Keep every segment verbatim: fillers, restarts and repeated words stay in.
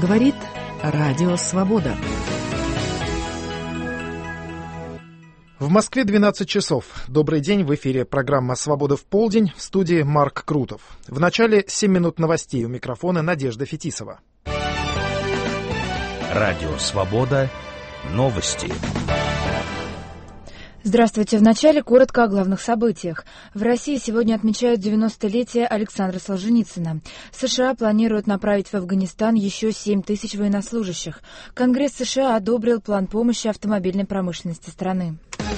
Говорит Радио Свобода. В Москве двенадцать часов. Добрый день, в эфире программа «Свобода в полдень», в студии Марк Крутов. В начале семь минут новостей, у микрофона Надежда Фетисова. Радио «Свобода». Новости. Здравствуйте. В начале коротко о главных событиях. В России сегодня отмечают девяностолетие Александра Солженицына. США планируют направить в Афганистан еще семь тысяч военнослужащих. Конгресс США одобрил план помощи автомобильной промышленности страны.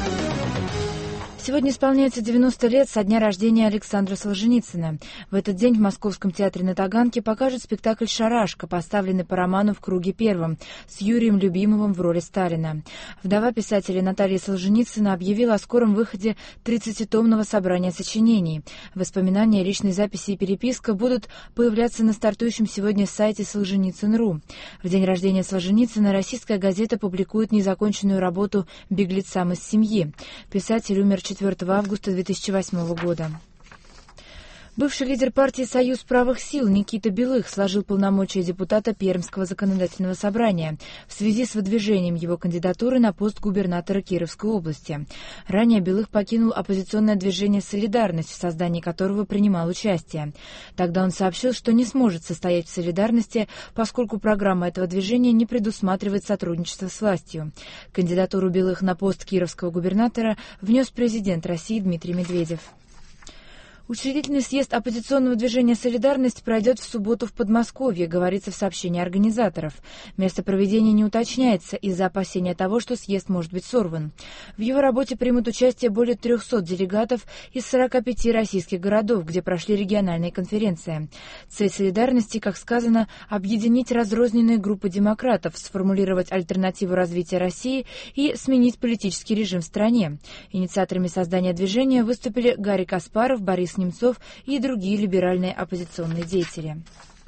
Сегодня исполняется девяносто лет со дня рождения Александра Солженицына. В этот день в Московском театре на Таганке покажут спектакль «Шарашка», поставленный по роману «В круге первом» с Юрием Любимовым в роли Сталина. Вдова писателя Наталья Солженицына объявила о скором выходе тридцатитомного собрания сочинений. Воспоминания, личные записи и переписка будут появляться на стартующем сегодня сайте Солженицын точка ру. В день рождения Солженицына российская газета публикует незаконченную работу «Беглецам из семьи». Писатель умер четвёртого августа две тысячи восьмого года. Бывший лидер партии «Союз правых сил» Никита Белых сложил полномочия депутата Пермского законодательного собрания в связи с выдвижением его кандидатуры на пост губернатора Кировской области. Ранее Белых покинул оппозиционное движение «Солидарность», в создании которого принимал участие. Тогда он сообщил, что не сможет состоять в «Солидарности», поскольку программа этого движения не предусматривает сотрудничество с властью. Кандидатуру Белых на пост кировского губернатора внес президент России Дмитрий Медведев. Учредительный съезд оппозиционного движения «Солидарность» пройдет в субботу в Подмосковье, говорится в сообщении организаторов. Место проведения не уточняется из-за опасения того, что съезд может быть сорван. В его работе примут участие более трехсот делегатов из сорока пяти российских городов, где прошли региональные конференции. Цель «Солидарности», как сказано, объединить разрозненные группы демократов, сформулировать альтернативу развития России и сменить политический режим в стране. Инициаторами создания движения выступили Гарри Каспаров, Борис Немцов и другие либеральные оппозиционные деятели.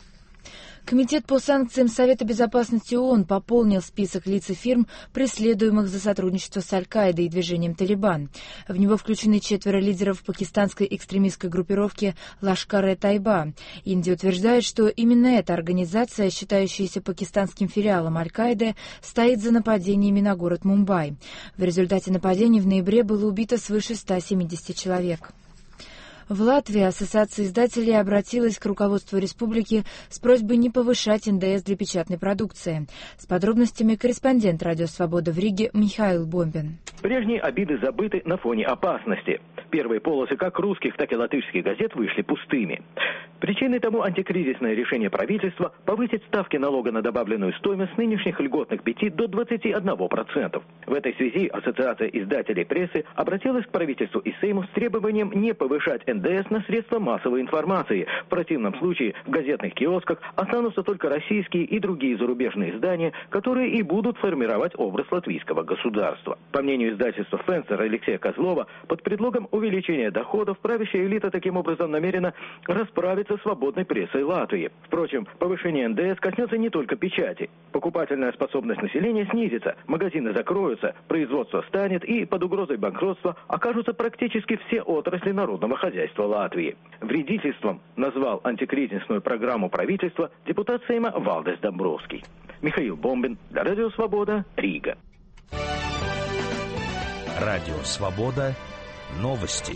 Комитет по санкциям Совета безопасности ООН пополнил список лиц и фирм, преследуемых за сотрудничество с Аль-Каидой и движением «Талибан». В него включены четверо лидеров пакистанской экстремистской группировки Лашкар-э-Тайба. Индия утверждает, что именно эта организация, считающаяся пакистанским филиалом Аль-Каиды, стоит за нападениями на город Мумбай. В результате нападений в ноябре было убито свыше ста семидесяти человек. В Латвии Ассоциация издателей обратилась к руководству республики с просьбой не повышать эн дэ эс для печатной продукции. С подробностями корреспондент «Радио Свобода» в Риге Михаил Бомбин. Прежние обиды забыты на фоне опасности. Первые полосы как русских, так и латышских газет вышли пустыми. Причиной тому антикризисное решение правительства повысить ставки налога на добавленную стоимость с нынешних льготных пяти до двадцати одного процента. В этой связи Ассоциация издателей прессы обратилась к правительству и Сейму с требованием не повышать эн дэ эс на средства массовой информации. В противном случае в газетных киосках останутся только российские и другие зарубежные издания, которые и будут формировать образ латвийского государства. По мнению издательства «Фенсер» Алексея Козлова, под предлогом увеличения доходов правящая элита таким образом намерена расправиться с свободной прессой Латвии. Впрочем, повышение эн дэ эс коснется не только печати. Покупательная способность населения снизится, магазины закроются, производство станет и под угрозой банкротства окажутся практически все отрасли народного хозяйства Латвии. Вредительством назвал антикризисную программу правительства депутат Сейма Валдес Домбровский. Михаил Бомбин, для Радио Свобода, Рига. Радио Свобода. Новости.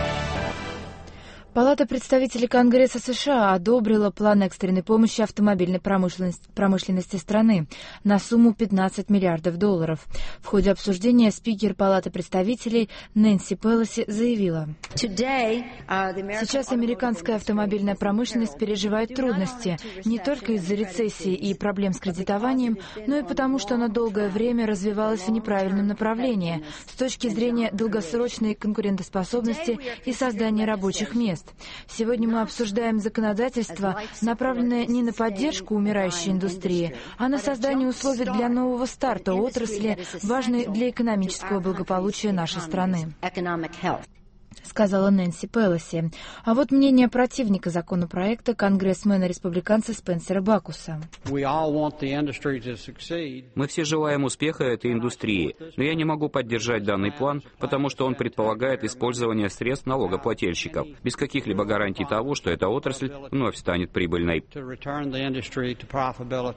Палата представителей Конгресса США одобрила план экстренной помощи автомобильной промышленности, промышленности страны на сумму пятнадцать миллиардов долларов. В ходе обсуждения спикер Палаты представителей Нэнси Пелоси заявила: «Сейчас американская автомобильная промышленность переживает трудности не только из-за рецессии и проблем с кредитованием, но и потому, что она долгое время развивалась в неправильном направлении с точки зрения долгосрочной конкурентоспособности и создания рабочих мест. Сегодня мы обсуждаем законодательство, направленное не на поддержку умирающей индустрии, а на создание условий для нового старта отрасли, важной для экономического благополучия нашей страны», сказала Нэнси Пелоси. А вот мнение противника законопроекта, конгрессмена-республиканца Спенсера Бакуса. Мы все желаем успеха этой индустрии, но я не могу поддержать данный план, потому что он предполагает использование средств налогоплательщиков, без каких-либо гарантий того, что эта отрасль вновь станет прибыльной.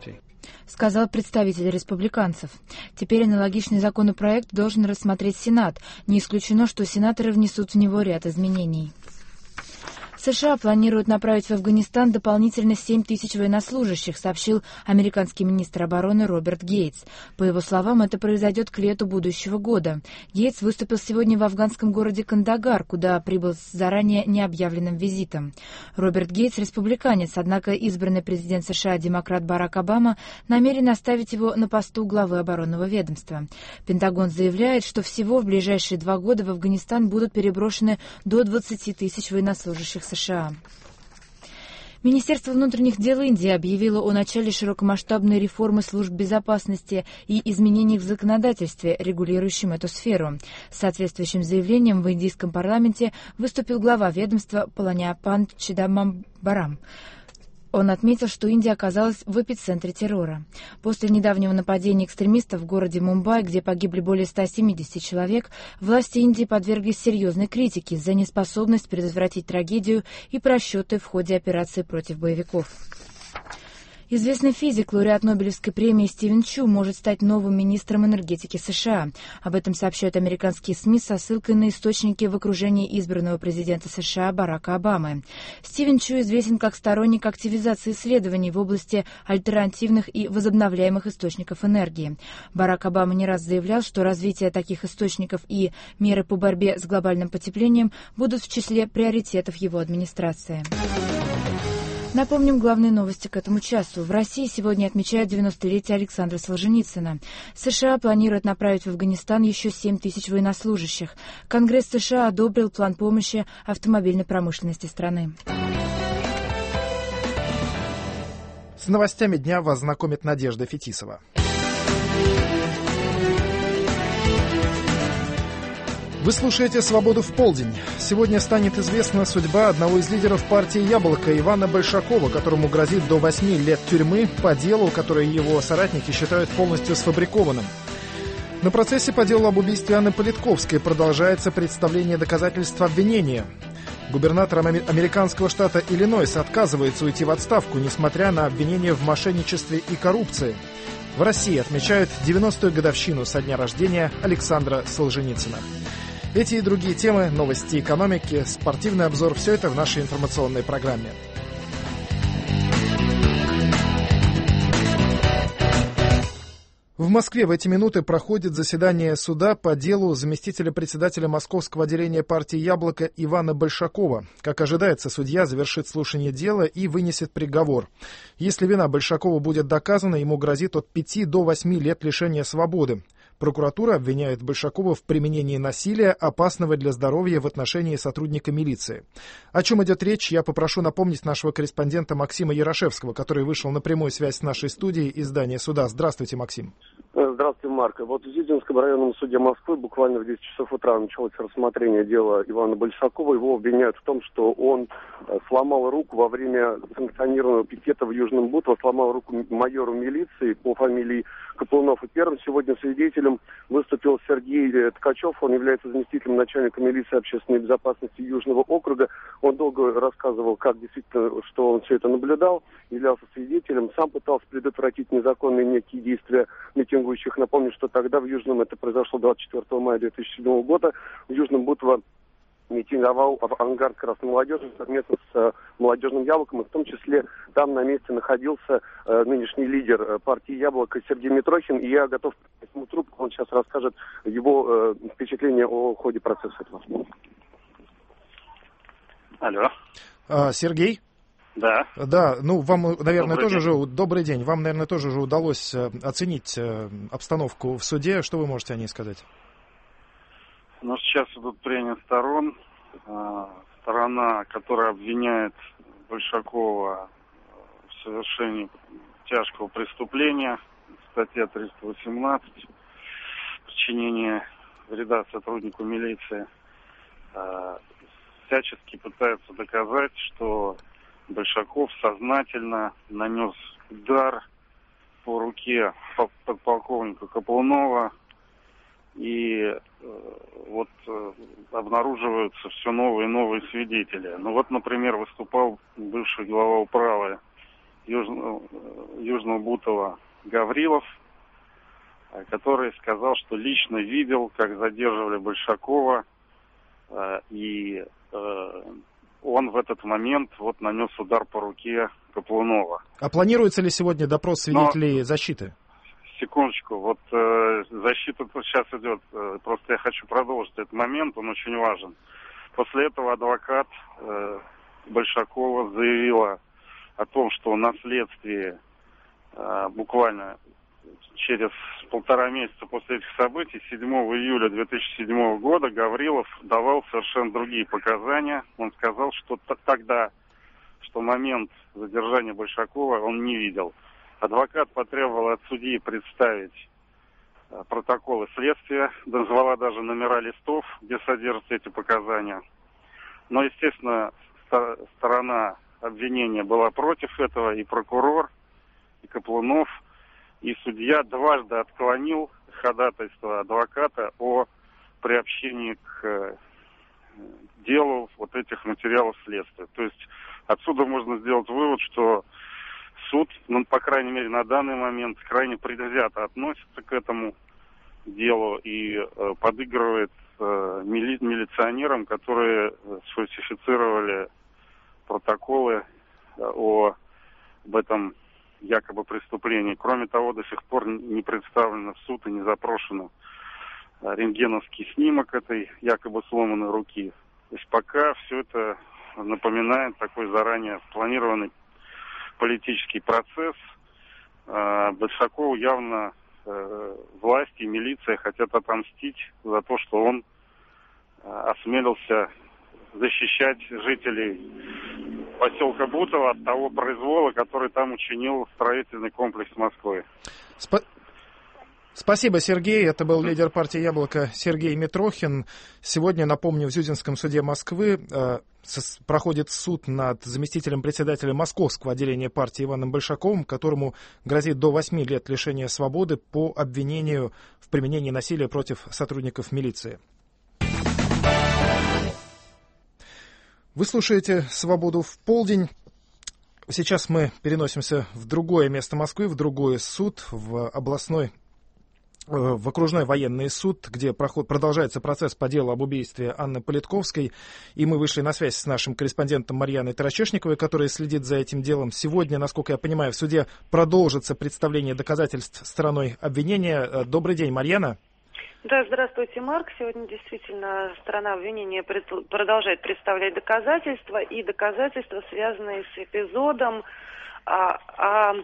сказал представитель республиканцев. Теперь аналогичный законопроект должен рассмотреть Сенат. Не исключено, что сенаторы внесут в него ряд изменений. США планируют направить в Афганистан дополнительно семь тысяч военнослужащих, сообщил американский министр обороны Роберт Гейтс. По его словам, это произойдет к лету будущего года. Гейтс выступил сегодня в афганском городе Кандагар, куда прибыл с заранее необъявленным визитом. Роберт Гейтс — республиканец, однако избранный президент США демократ Барак Обама намерен оставить его на посту главы оборонного ведомства. Пентагон заявляет, что всего в ближайшие два года в Афганистан будут переброшены до двадцати тысяч военнослужащих США. США. Министерство внутренних дел Индии объявило о начале широкомасштабной реформы служб безопасности и изменениях в законодательстве, регулирующем эту сферу. С соответствующим заявлением в индийском парламенте выступил глава ведомства Паланиапан Чидамбарам. Он отметил, что Индия оказалась в эпицентре террора. После недавнего нападения экстремистов в городе Мумбаи, где погибли более ста семидесяти человек, власти Индии подверглись серьезной критике за неспособность предотвратить трагедию и просчеты в ходе операции против боевиков. Известный физик, лауреат Нобелевской премии Стивен Чу может стать новым министром энергетики США. Об этом сообщают американские СМИ со ссылкой на источники в окружении избранного президента США Барака Обамы. Стивен Чу известен как сторонник активизации исследований в области альтернативных и возобновляемых источников энергии. Барак Обама не раз заявлял, что развитие таких источников и меры по борьбе с глобальным потеплением будут в числе приоритетов его администрации. Напомним главные новости к этому часу. В России сегодня отмечают девяностолетие Александра Солженицына. США планируют направить в Афганистан еще семь тысяч военнослужащих. Конгресс США одобрил план помощи автомобильной промышленности страны. С новостями дня вас знакомит Надежда Фетисова. Вы слушаете «Свободу в полдень». Сегодня станет известна судьба одного из лидеров партии «Яблоко» Ивана Большакова, которому грозит до восьми лет тюрьмы по делу, которое его соратники считают полностью сфабрикованным. На процессе по делу об убийстве Анны Политковской продолжается представление доказательств обвинения. Губернатор американского штата Иллинойс отказывается уйти в отставку, несмотря на обвинения в мошенничестве и коррупции. В России отмечают девяностую годовщину со дня рождения Александра Солженицына. Эти и другие темы, новости экономики, спортивный обзор – все это в нашей информационной программе. В Москве в эти минуты проходит заседание суда по делу заместителя председателя московского отделения партии «Яблоко» Ивана Большакова. Как ожидается, судья завершит слушание дела и вынесет приговор. Если вина Большакова будет доказана, ему грозит от пяти до восьми лет лишения свободы. Прокуратура обвиняет Большакова в применении насилия, опасного для здоровья в отношении сотрудника милиции. О чем идет речь, я попрошу напомнить нашего корреспондента Максима Ярошевского, который вышел на прямую связь с нашей студией из здания суда. Здравствуйте, Максим. Здравствуйте, Марк. Вот в Зидинском районном суде Москвы буквально в десять часов утра началось рассмотрение дела Ивана Большакова. Его обвиняют в том, что он сломал руку во время санкционированного пикета в Южном Бутово, сломал руку майору милиции по фамилии Каплунов. И первым сегодня свидетелем выступил Сергей Ткачев. Он является заместителем начальника милиции общественной безопасности Южного округа. Он долго рассказывал, как действительно, что он все это наблюдал, являлся свидетелем, сам пытался предотвратить незаконные некие действия митингующих. Напомню, что тогда в Южном, это произошло двадцать четвёртого мая две тысячи седьмого года, в Южном Бутово митинговал авангард красной молодежи совместно с э, молодежным яблоком, и в том числе там на месте находился э, нынешний лидер э, партии «Яблоко» Сергей Митрохин, и я готов к этому трубку, он сейчас расскажет его э, впечатления о ходе процесса этого. Алло. А, Сергей? Да. Да, ну вам, наверное, Добрый тоже день. же добрый день. Вам, наверное, тоже же удалось оценить обстановку в суде. Что вы можете о ней сказать? Ну, сейчас идут прения сторон. Сторона, которая обвиняет Большакова в совершении тяжкого преступления, статья триста восемнадцать, причинение вреда сотруднику милиции, всячески пытается доказать, что Большаков сознательно нанес удар по руке подполковника Каплунова, и э, вот э, обнаруживаются все новые и новые свидетели. Ну вот, например, выступал бывший глава управы Южного, Южного Бутова Гаврилов, который сказал, что лично видел, как задерживали Большакова, и он в этот момент вот нанес удар по руке Каплунова. А планируется ли сегодня допрос свидетелей Но... защиты? Секундочку, вот э, защита сейчас идет, э, просто я хочу продолжить этот момент, он очень важен. После этого адвокат э, Большакова заявила о том, что на следствии э, буквально через полтора месяца после этих событий, седьмого июля две тысячи седьмого года, Гаврилов давал совершенно другие показания. Он сказал, что т- тогда, что момент задержания Большакова он не видел. Адвокат потребовал от судьи представить э, протоколы следствия, назвала даже номера листов, где содержатся эти показания. Но, естественно, ст- сторона обвинения была против этого, и прокурор, и Каплунов, и судья дважды отклонил ходатайство адвоката о приобщении к э, делу вот этих материалов следствия. То есть отсюда можно сделать вывод, что суд, ну, по крайней мере, на данный момент крайне предвзято относится к этому делу и э, подыгрывает э, мили- милиционерам, которые сфальсифицировали протоколы э, о, об этом якобы преступлении. Кроме того, до сих пор не представлено в суд и не запрошено э, рентгеновский снимок этой якобы сломанной руки. То есть пока все это напоминает такой заранее спланированный политический процесс. Большакову явно э, власти и милиция хотят отомстить за то, что он э, осмелился защищать жителей поселка Бутово от того произвола, который там учинил строительный комплекс Москвы. Спа- Спасибо, Сергей. Это был лидер партии «Яблоко» Сергей Митрохин. Сегодня, напомню, в Зюзинском суде Москвы э, с, проходит суд над заместителем председателя Московского отделения партии Иваном Большаковым, которому грозит до восьми лет лишения свободы по обвинению в применении насилия против сотрудников милиции. Вы слушаете «Свободу в полдень». Сейчас мы переносимся в другое место Москвы, в другой суд, в областной в окружной военный суд, где проход, продолжается процесс по делу об убийстве Анны Политковской. И мы вышли на связь с нашим корреспондентом Марьяной Тарачешниковой, которая следит за этим делом. Сегодня, насколько я понимаю, в суде продолжится представление доказательств стороной обвинения. Добрый день, Марьяна. Да, здравствуйте, Марк. Сегодня действительно сторона обвинения пред... продолжает представлять доказательства, и доказательства, связанные с эпизодом о, о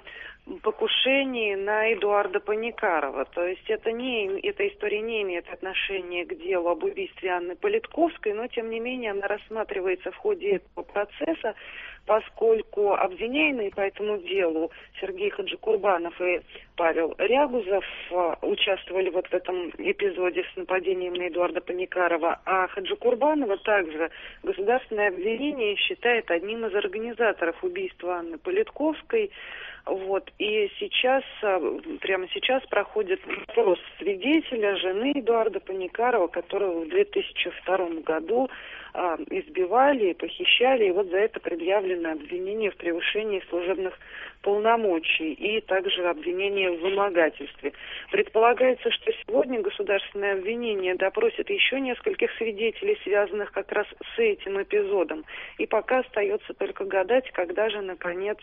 покушении на Эдуарда Паникарова. То есть это не, эта история не имеет отношения к делу об убийстве Анны Политковской, но тем не менее она рассматривается в ходе этого процесса, поскольку обвиняемые по этому делу Сергей Хаджикурбанов и Павел Рягузов участвовали вот в этом эпизоде с нападением на Эдуарда Паникарова, а Хаджикурбанова также государственное обвинение считает одним из организаторов убийства Анны Политковской. Вот, и сейчас, прямо сейчас проходит допрос свидетеля, жены Эдуарда Паникарова, которого в две тысячи втором году а, избивали, похищали, и вот за это предъявлено обвинение в превышении служебных полномочий и также обвинение в вымогательстве. Предполагается, что сегодня государственное обвинение допросит еще нескольких свидетелей, связанных как раз с этим эпизодом. И пока остается только гадать, когда же, наконец,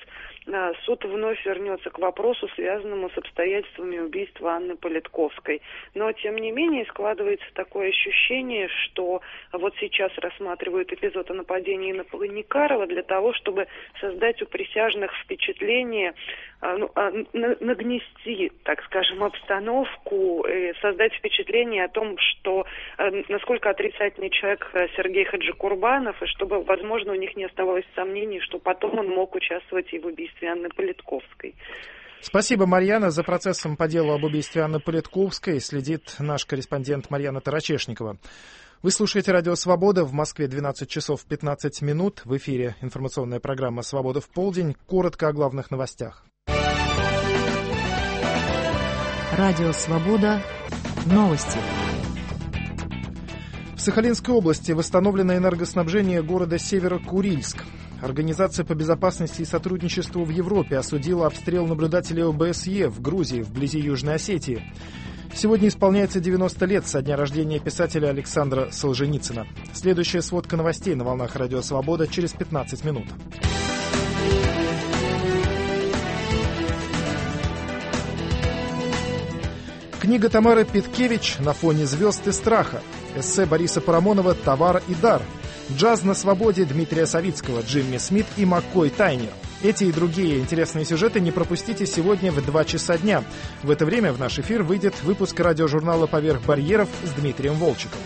суд вновь вернется к вопросу, связанному с обстоятельствами убийства Анны Политковской. Но, тем не менее, складывается такое ощущение, что вот сейчас рассматривают эпизод о нападении на Паникарова для того, чтобы создать у присяжных впечатление, ну, нагнести, так скажем, обстановку, создать впечатление о том, что насколько отрицательный человек Сергей Хаджикурбанов, и чтобы, возможно, у них не оставалось сомнений, что потом он мог участвовать и в убийстве Анны Политковской. Спасибо, Марьяна. За процессом по делу об убийстве Анны Политковской следит наш корреспондент Марьяна Тарачешникова. Вы слушаете радио «Свобода». В Москве двенадцать часов пятнадцать минут. В эфире информационная программа «Свобода в полдень». Коротко о главных новостях. Радио «Свобода». Новости. В Сахалинской области восстановлено энергоснабжение города Северо-Курильск. Организация по безопасности и сотрудничеству в Европе осудила обстрел наблюдателей о бэ эс е в Грузии, вблизи Южной Осетии. Сегодня исполняется девяносто лет со дня рождения писателя Александра Солженицына. Следующая сводка новостей на волнах Радио Свобода через пятнадцать минут. Книга Тамары Петкевич «На фоне звезд и страха». Эссе Бориса Парамонова «Товар и дар». Джаз на свободе Дмитрия Савицкого, Джимми Смит и Маккой Тайнер. Эти и другие интересные сюжеты не пропустите сегодня в два часа дня. В это время в наш эфир выйдет выпуск радиожурнала «Поверх барьеров» с Дмитрием Волчиком.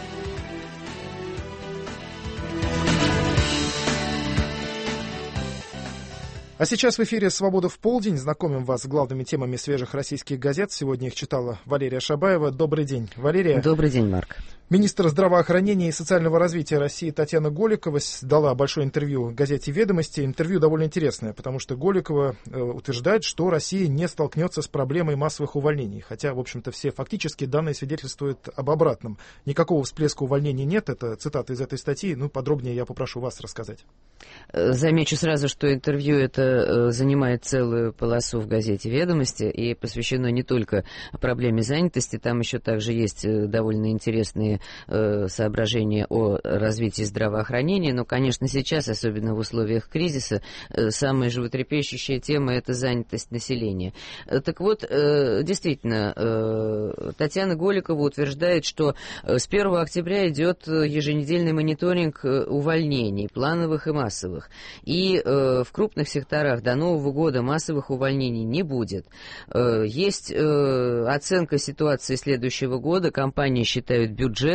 А сейчас в эфире «Свобода в полдень». Знакомим вас с главными темами свежих российских газет. Сегодня их читала Валерия Шабаева. Добрый день, Валерия. Добрый день, Марк. Министр здравоохранения и социального развития России Татьяна Голикова дала большое интервью газете «Ведомости». Интервью довольно интересное, потому что Голикова э, утверждает, что Россия не столкнется с проблемой массовых увольнений. Хотя, в общем-то, все фактические данные свидетельствуют об обратном. Никакого всплеска увольнений нет. Это цитата из этой статьи. Ну, подробнее я попрошу вас рассказать. Замечу сразу, что интервью это занимает целую полосу в газете «Ведомости» и посвящено не только проблеме занятости. Там еще также есть довольно интересные соображения о развитии здравоохранения, но, конечно, сейчас, особенно в условиях кризиса, самая животрепещущая тема — это занятость населения. Так вот, действительно, Татьяна Голикова утверждает, что с первого октября идет еженедельный мониторинг увольнений, плановых и массовых, и в крупных секторах до Нового года массовых увольнений не будет. Есть оценка ситуации следующего года, компании считают бюджет,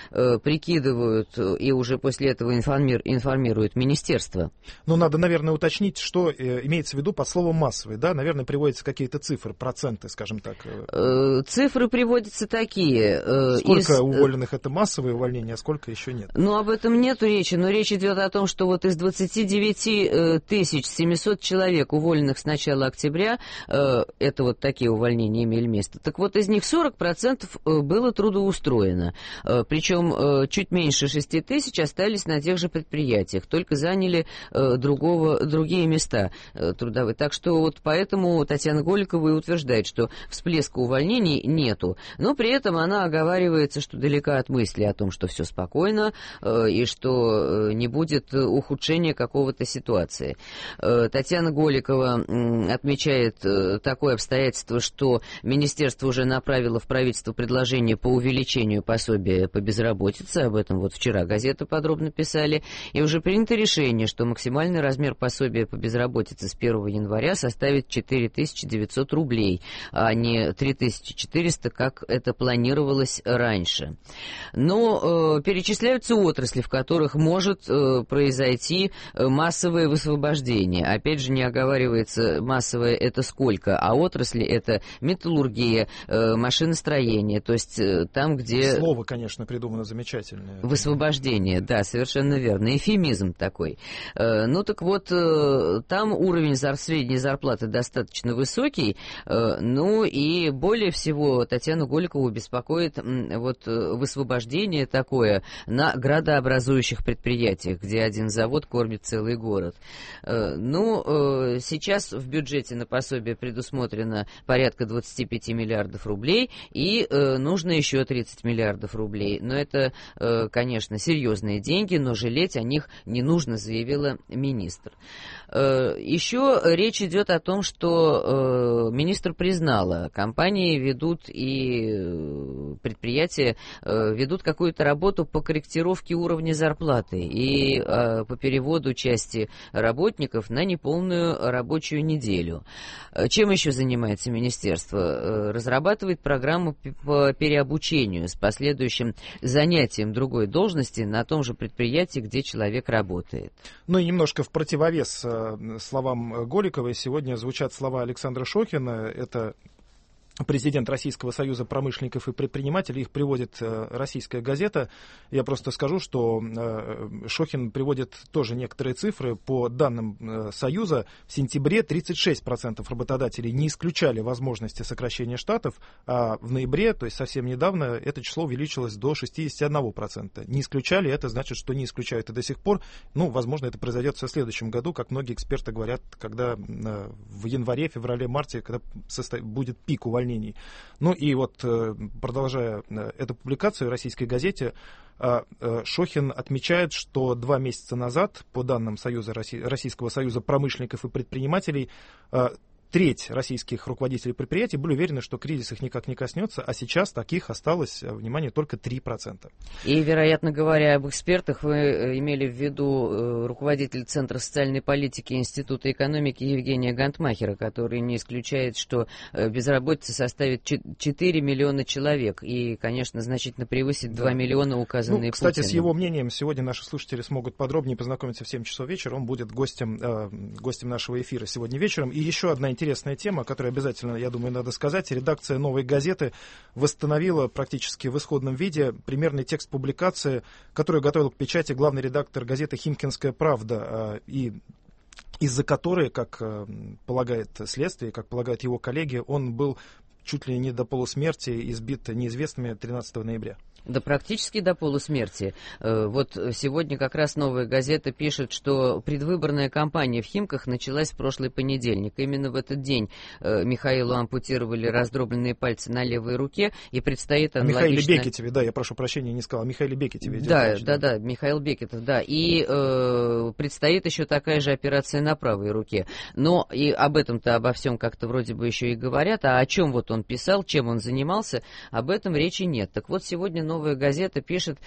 прикидывают и уже после этого информи- информируют министерство. Ну, надо, наверное, уточнить, что э, имеется в виду под словом «массовый». Да? Наверное, приводятся какие-то цифры, проценты, скажем так. Э, цифры приводятся такие. Э, сколько из... уволенных — это массовые увольнения, а сколько еще нет? Ну, об этом нету речи, но речь идет о том, что вот из двадцати девяти тысяч семисот человек, уволенных с начала октября, э, это вот такие увольнения имели место, так вот из них сорок процентов было трудоустроено. Причем чуть меньше шести тысяч остались на тех же предприятиях, только заняли другого, другие места трудовые. Так что вот поэтому Татьяна Голикова и утверждает, что всплеска увольнений нету. Но при этом она оговаривается, что далека от мысли о том, что все спокойно и что не будет ухудшения какого-то ситуации. Татьяна Голикова отмечает такое обстоятельство, что министерство уже направило в правительство предложение по увеличению пособия по безработице, об этом вот вчера газеты подробно писали, и уже принято решение, что максимальный размер пособия по безработице с первого января составит четыре тысячи девятьсот рублей, а не три тысячи четыреста, как это планировалось раньше. Но э, перечисляются отрасли, в которых может э, произойти массовое высвобождение. Опять же, не оговаривается массовое это сколько, а отрасли это металлургия, э, машиностроение, то есть э, там, где... Слово, конечно, придумано замечательное. Высвобождение, да, совершенно верно. Эвфемизм такой. Э, ну так вот, э, там уровень зар- средней зарплаты достаточно высокий, э, ну и более всего Татьяну Голикову беспокоит э, вот высвобождение такое на градообразующих предприятиях, где один завод кормит целый город. Э, ну, э, сейчас в бюджете на пособие предусмотрено порядка двадцать пять миллиардов рублей, и э, нужно еще тридцать миллиардов рублей. Но это, конечно, серьезные деньги, но жалеть о них не нужно, заявила министр. Еще речь идет о том, что министр признала, компании ведут и предприятия ведут какую-то работу по корректировке уровня зарплаты и по переводу части работников на неполную рабочую неделю. Чем еще занимается министерство? Разрабатывает программу по переобучению с последующим занятием другой должности на том же предприятии, где человек работает. Ну и немножко в противовес словам Голиковой сегодня звучат слова Александра Шохина. Это президент Российского союза промышленников и предпринимателей, их приводит э, российская газета. Я просто скажу, что э, Шохин приводит тоже некоторые цифры. По данным э, Союза, в сентябре тридцать шесть процентов работодателей не исключали возможности сокращения штатов, а в ноябре, то есть совсем недавно, это число увеличилось до шестьдесят один процент. Не исключали, это значит, что не исключают и до сих пор. Ну, возможно, это произойдет в следующем году, как многие эксперты говорят, когда э, в январе, феврале, марте, когда состо... будет пик увольнений. Ну и вот, продолжая эту публикацию в российской газете, Шохин отмечает, что два месяца назад, по данным Союза, Российского союза промышленников и предпринимателей, треть российских руководителей предприятий были уверены, что кризис их никак не коснется, а сейчас таких осталось, внимание, только три процента. И, вероятно говоря об экспертах, вы имели в виду руководитель Центра социальной политики Института экономики Евгения Гантмахера, который не исключает, что безработица составит четыре миллиона человек и, конечно, значительно превысит два миллиона, указанные ну, кстати, Путиным. С его мнением сегодня наши слушатели смогут подробнее познакомиться в семь часов вечера. Он будет гостем, э, гостем нашего эфира сегодня вечером. И еще одна интересная тема, которую обязательно, я думаю, надо сказать. Редакция «Новой газеты» восстановила практически в исходном виде примерный текст публикации, которую готовил к печати главный редактор газеты «Химкинская правда», и из-за которой, как полагает следствие, как полагают его коллеги, он был чуть ли не до полусмерти избит неизвестными тринадцатого ноября. Да практически до полусмерти. Вот сегодня как раз «Новая газета» пишет, что предвыборная кампания в Химках началась в прошлый понедельник. Именно в этот день Михаилу ампутировали раздробленные пальцы на левой руке, и предстоит аналогично... Михаиле Бекетеве, да, я прошу прощения, не сказал. Михаиле Бекетеве. Да, речь, да, да, да, Михаил Бекетов, да. И э, предстоит еще такая же операция на правой руке. Но и об этом-то, обо всем как-то вроде бы еще и говорят. А о чем вот он писал, чем он занимался, об этом речи нет. Так вот, сегодня «Новая газета» пишет,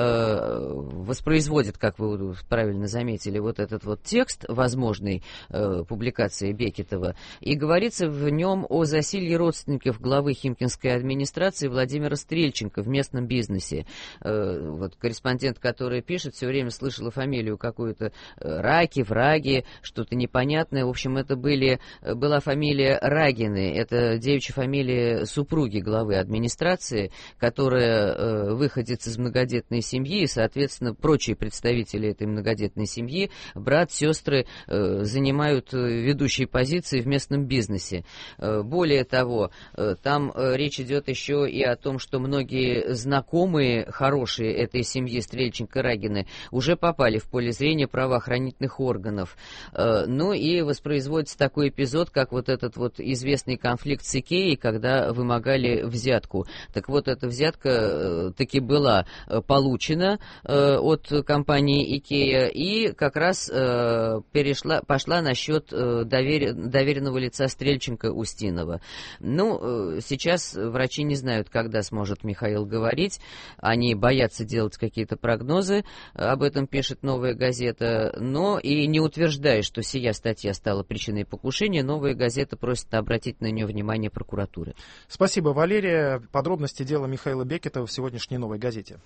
э, воспроизводит, как вы правильно заметили, вот этот вот текст возможной э, публикации Бекетова, и говорится в нем о засилье родственников главы Химкинской администрации Владимира Стрельченко в местном бизнесе. Э, вот корреспондент, который пишет, все время слышала фамилию какую-то Раки, Враги, что-то непонятное. В общем, это были, была фамилия Рагины, это девичья фамилия супруги главы администрации, которая выходец из многодетной семьи, и, соответственно, прочие представители этой многодетной семьи, брат, сестры, э, занимают ведущие позиции в местном бизнесе. Э, более того, э, там э, речь идет еще и о том, что многие знакомые, хорошие этой семьи Стрельченко-Рагины уже попали в поле зрения правоохранительных органов. Э, ну и воспроизводится такой эпизод, как вот этот вот известный конфликт с Икеей, когда вымогали взятку. Так вот, эта взятка э, таки была получена э, от компании Икея и как раз э, перешла, пошла на счет э, довер, доверенного лица Стрельченко-Устинова. Ну, э, сейчас врачи не знают, когда сможет Михаил говорить. Они боятся делать какие-то прогнозы, об этом пишет «Новая газета», но и не утверждая, что сия статья стала причиной покушения, «Новая газета» просит обратить на нее внимание прокуратуры. Спасибо, Валерия. Подробности дела Михаила Бекетова в сегодняшней «Новой газете».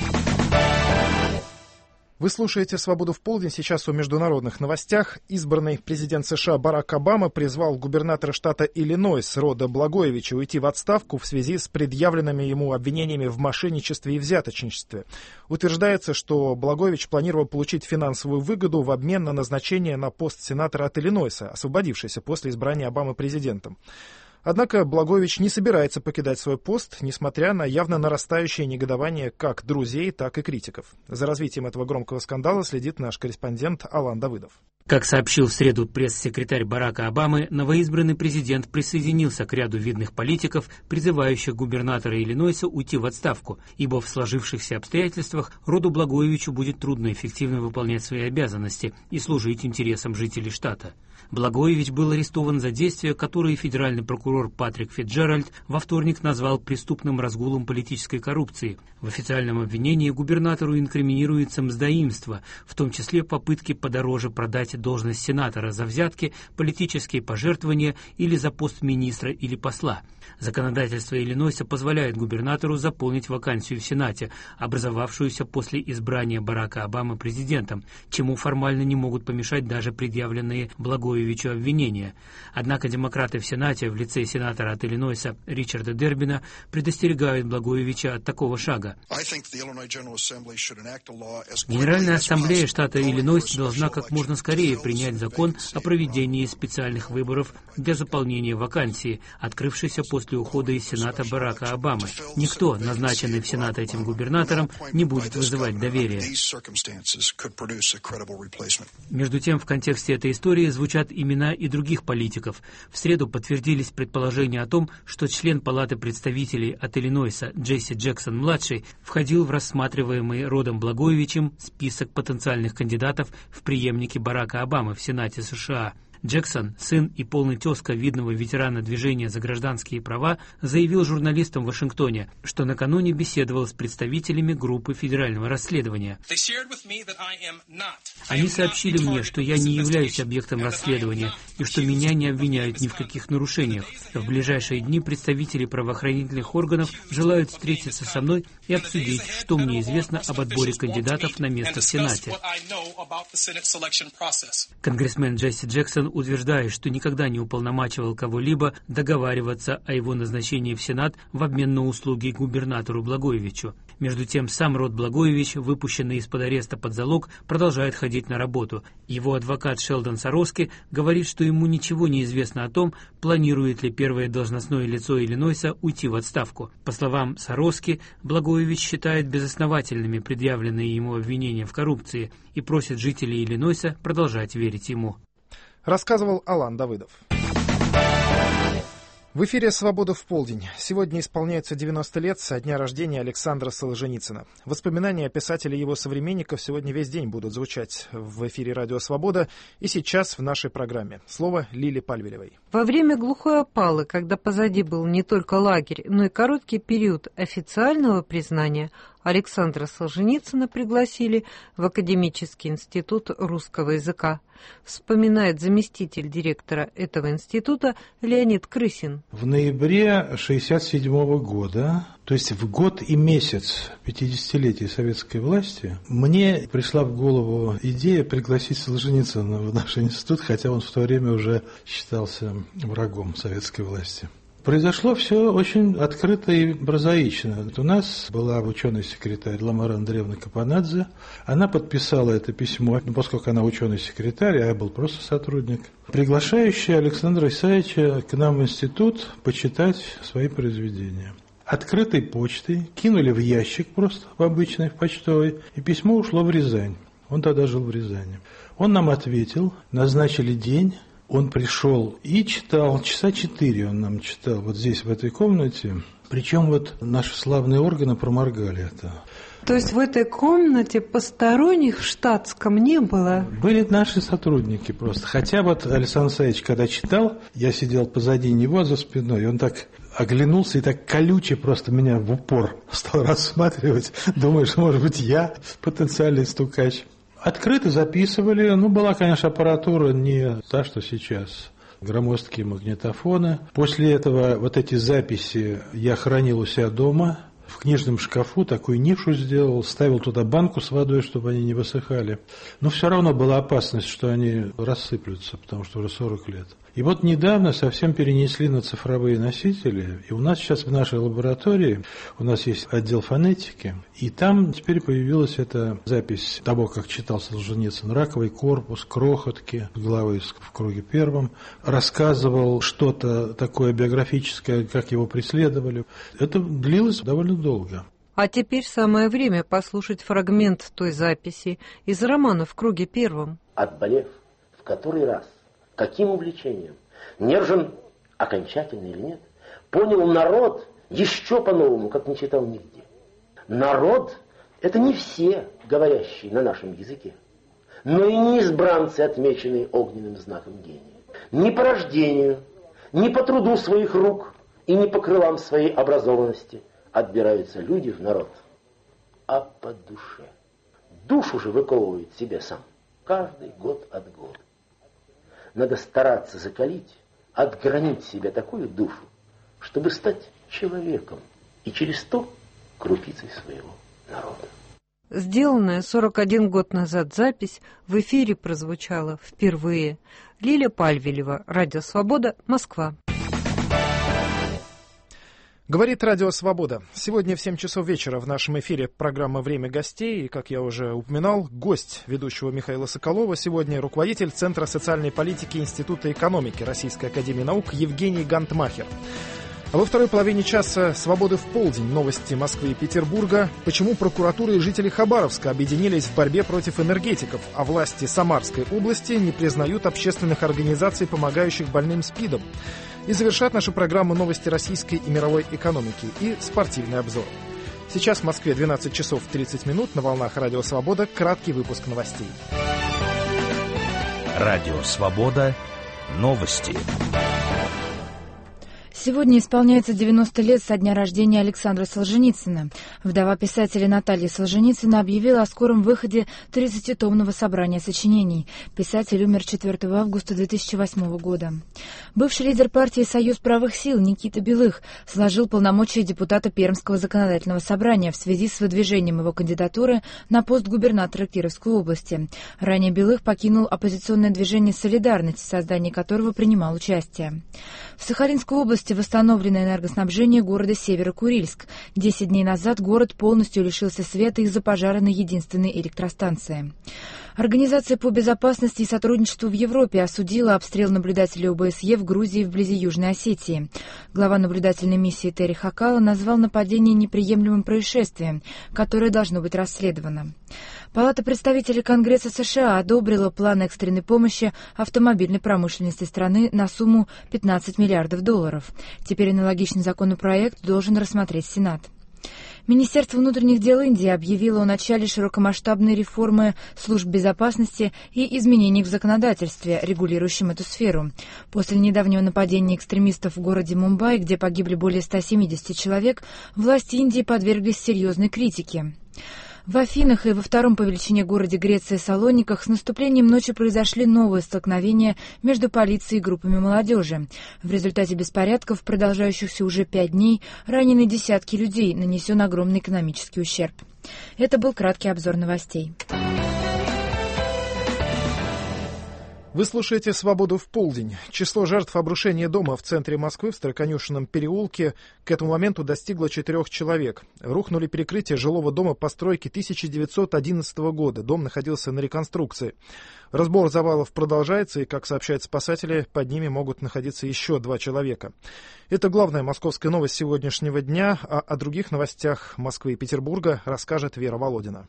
Вы слушаете «Свободу в полдень». Сейчас о международных новостях. Избранный президент США Барак Обама призвал губернатора штата Иллинойс Рода Благоевича уйти в отставку в связи с предъявленными ему обвинениями в мошенничестве и взяточничестве. Утверждается, что Благоевич планировал получить финансовую выгоду в обмен на назначение на пост сенатора от Иллинойса, освободившийся после избрания Обамы президентом. Однако Благоевич не собирается покидать свой пост, несмотря на явно нарастающее негодование как друзей, так и критиков. За развитием этого громкого скандала следит наш корреспондент Алан Давыдов. Как сообщил в среду пресс-секретарь Барака Обамы, новоизбранный президент присоединился к ряду видных политиков, призывающих губернатора Иллинойса уйти в отставку, ибо в сложившихся обстоятельствах роду Благоевичу будет трудно эффективно выполнять свои обязанности и служить интересам жителей штата. Благоевич был арестован за действия, которые федеральный прокурор Патрик Фитджеральд во вторник назвал преступным разгулом политической коррупции. В официальном обвинении губернатору инкриминируется мздоимство, в том числе попытки подороже продать должность сенатора за взятки, политические пожертвования или за пост министра или посла. Законодательство Иллинойса позволяет губернатору заполнить вакансию в Сенате, образовавшуюся после избрания Барака Обамы президентом, чему формально не могут помешать даже предъявленные Благоевичу Благоевичу обвинения. Однако демократы в Сенате в лице сенатора от Иллинойса Ричарда Дербина предостерегают Благоевича от такого шага. Генеральная ассамблея штата Иллинойс должна как можно скорее принять закон о проведении специальных выборов для заполнения вакансии, открывшейся после ухода из Сената Барака Обамы. Никто, назначенный в Сенат этим губернатором, не будет вызывать доверия. Между тем, в контексте этой истории звучат имена и других политиков. В среду подтвердились предположения о том, что член Палаты представителей от Иллинойса Джесси Джексон-младший входил в рассматриваемый Родом Благоевичем список потенциальных кандидатов в преемники Барака Обамы в Сенате США. Джексон, сын и полный тезка видного ветерана движения за гражданские права, заявил журналистам в Вашингтоне, что накануне беседовал с представителями группы федерального расследования. Они сообщили мне, что я не являюсь объектом расследования и что меня не обвиняют ни в каких нарушениях. В ближайшие дни представители правоохранительных органов желают встретиться со мной и обсудить, что мне известно об отборе кандидатов на место в Сенате. Конгрессмен Джесси Джексон утверждает, что никогда не уполномачивал кого-либо договариваться о его назначении в Сенат в обмен на услуги губернатору Благоевичу. Между тем, сам Род Благоевич, выпущенный из-под ареста под залог, продолжает ходить на работу. Его адвокат Шелдон Сароски говорит, что ему ничего не известно о том, планирует ли первое должностное лицо Иллинойса уйти в отставку. По словам Сароски, Благоевич считает безосновательными предъявленные ему обвинения в коррупции и просит жителей Иллинойса продолжать верить ему. Рассказывал Алан Давыдов. В эфире «Свобода в полдень». Сегодня исполняется девяносто лет со дня рождения Александра Солженицына. Воспоминания писателя и его современников сегодня весь день будут звучать в эфире «Радио Свобода» и сейчас в нашей программе. Слово Лиле Пальвелевой. Во время глухой опалы, когда позади был не только лагерь, но и короткий период официального признания, Александра Солженицына пригласили в Академический институт русского языка. Вспоминает заместитель директора этого института Леонид Крысин. В ноябре шестьдесят седьмого года, то есть в год и месяц пятидесятилетия советской власти, мне пришла в голову идея пригласить Солженицына в наш институт, хотя он в то время уже считался врагом советской власти. Произошло все очень открыто и прозаично. У нас была ученый-секретарь Ламара Андреевна Капанадзе. Она подписала это письмо, ну, поскольку она ученый-секретарь, а я был просто сотрудник, приглашающая Александра Исаевича к нам в институт почитать свои произведения. Открытой почтой кинули в ящик просто, в обычный, в почтовый, и письмо ушло в Рязань. Он тогда жил в Рязани. Он нам ответил, назначили день. Он пришел и читал, часа четыре он нам читал, вот здесь, в этой комнате. Причем вот наши славные органы проморгали это. То есть в этой комнате посторонних в штатском не было? Были наши сотрудники просто. Хотя вот Александр Исаевич, когда читал, я сидел позади него за спиной, и он так оглянулся и так колюче просто меня в упор стал рассматривать. Думаешь, может быть, я потенциальный стукач. Открыто записывали, ну, была, конечно, аппаратура не та, что сейчас, громоздкие магнитофоны. После этого вот эти записи я хранил у себя дома, в книжном шкафу такую нишу сделал, ставил туда банку с водой, чтобы они не высыхали. Но все равно была опасность, что они рассыплются, потому что уже сорок лет. И вот недавно совсем перенесли на цифровые носители, и у нас сейчас в нашей лаборатории, у нас есть отдел фонетики, и там теперь появилась эта запись того, как читал Солженицын, раковый корпус, крохотки, главы в круге первом, рассказывал что-то такое биографическое, как его преследовали. Это длилось довольно долго. А теперь самое время послушать фрагмент той записи из романа «В круге первом». Отболев в который раз, каким увлечением, Нержин окончательно или нет, понял народ еще по-новому, как не читал нигде. Народ – это не все, говорящие на нашем языке, но и не избранцы, отмеченные огненным знаком гения. Ни по рождению, ни по труду своих рук и ни по крылам своей образованности отбираются люди в народ, а по душе. Душу же выковывает себе сам, каждый год от года. Надо стараться закалить, отгранить себе такую душу, чтобы стать человеком и через то крупицей своего народа. Сделанная сорок один год назад запись в эфире прозвучала впервые. Лиля Пальвелева, Радио Свобода, Москва. Говорит Радио Свобода. Сегодня в семь часов вечера в нашем эфире программа «Время гостей». И, как я уже упоминал, гость ведущего Михаила Соколова сегодня руководитель Центра социальной политики Института экономики Российской академии наук Евгений Гантмахер. А во второй половине часа «Свободы в полдень». Новости Москвы и Петербурга. Почему прокуратура и жители Хабаровска объединились в борьбе против энергетиков, а власти Самарской области не признают общественных организаций, помогающих больным СПИДом. И завершат нашу программу новости российской и мировой экономики и спортивный обзор. Сейчас в Москве двенадцать часов тридцать минут. На волнах Радио Свобода краткий выпуск новостей. Радио Свобода. Новости. Сегодня исполняется девяносто лет со дня рождения Александра Солженицына. Вдова писателя Наталья Солженицына объявила о скором выходе тридцатитомного собрания сочинений. Писатель умер четвёртого августа две тысячи восьмого года. Бывший лидер партии «Союз правых сил» Никита Белых сложил полномочия депутата Пермского законодательного собрания в связи с выдвижением его кандидатуры на пост губернатора Кировской области. Ранее Белых покинул оппозиционное движение «Солидарность», в создании которого принимал участие. В Сахалинской области восстановлено энергоснабжение города Северо-Курильск. Десять дней назад город полностью лишился света из-за пожара на единственной электростанции. Организация по безопасности и сотрудничеству в Европе осудила обстрел наблюдателей ОБСЕ в Грузии вблизи Южной Осетии. Глава наблюдательной миссии Терри Хакала назвал нападение неприемлемым происшествием, которое должно быть расследовано. Палата представителей Конгресса США одобрила план экстренной помощи автомобильной промышленности страны на сумму пятнадцать миллиардов долларов. Теперь аналогичный законопроект должен рассмотреть Сенат. Министерство внутренних дел Индии объявило о начале широкомасштабной реформы служб безопасности и изменений в законодательстве, регулирующем эту сферу. После недавнего нападения экстремистов в городе Мумбаи, где погибли более ста семидесяти человек, власти Индии подверглись серьезной критике. В Афинах и во втором по величине городе Греции Салониках с наступлением ночи произошли новые столкновения между полицией и группами молодежи. В результате беспорядков, продолжающихся уже пять дней, ранены десятки людей, нанесен огромный экономический ущерб. Это был краткий обзор новостей. Вы слушаете «Свободу в полдень». Число жертв обрушения дома в центре Москвы в Староконюшенном переулке к этому моменту достигло четырех человек. Рухнули перекрытия жилого дома постройки тысяча девятьсот одиннадцатого года. Дом находился на реконструкции. Разбор завалов продолжается, и, как сообщают спасатели, под ними могут находиться еще два человека. Это главная московская новость сегодняшнего дня, а о других новостях Москвы и Петербурга расскажет Вера Володина.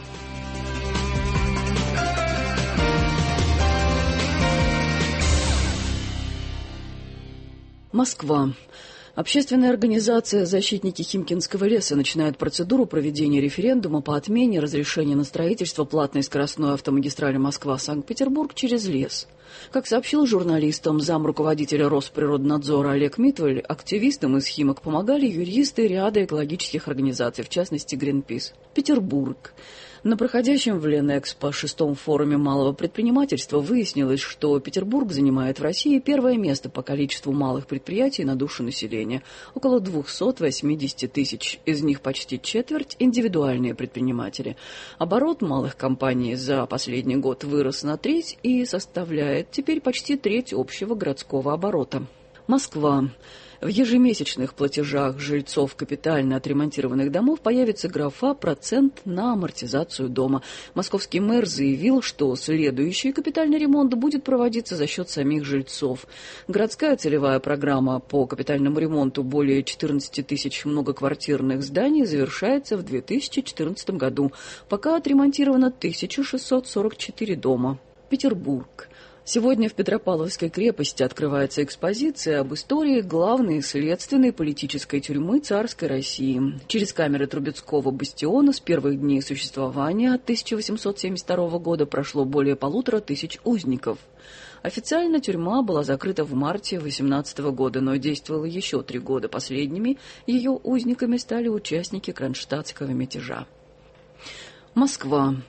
Москва. Общественная организация «Защитники Химкинского леса» начинает процедуру проведения референдума по отмене разрешения на строительство платной скоростной автомагистрали Москва-Санкт-Петербург через лес. Как сообщил журналистам замруководителя Росприроднадзора Олег Митваль, активистам из Химок помогали юристы ряда экологических организаций, в частности Greenpeace. Петербург. На проходящем в Ленэкспо шестом форуме малого предпринимательства выяснилось, что Петербург занимает в России первое место по количеству малых предприятий на душу населения – около двухсот восьмидесяти тысяч. Из них почти четверть – индивидуальные предприниматели. Оборот малых компаний за последний год вырос на треть и составляет теперь почти треть общего городского оборота. Москва. В ежемесячных платежах жильцов капитально отремонтированных домов появится графа «Процент на амортизацию дома». Московский мэр заявил, что следующий капитальный ремонт будет проводиться за счет самих жильцов. Городская целевая программа по капитальному ремонту более четырнадцати тысяч многоквартирных зданий завершается в две тысячи четырнадцатом году. Пока отремонтировано тысяча шестьсот сорок четыре дома. Петербург. Сегодня в Петропавловской крепости открывается экспозиция об истории главной следственной политической тюрьмы царской России. Через камеры Трубецкого бастиона с первых дней существования от тысяча восемьсот семьдесят второго года прошло более полутора тысяч узников. Официально тюрьма была закрыта в марте восемнадцатого года, но действовала еще три года. Последними ее узниками стали участники кронштадтского мятежа. Москва.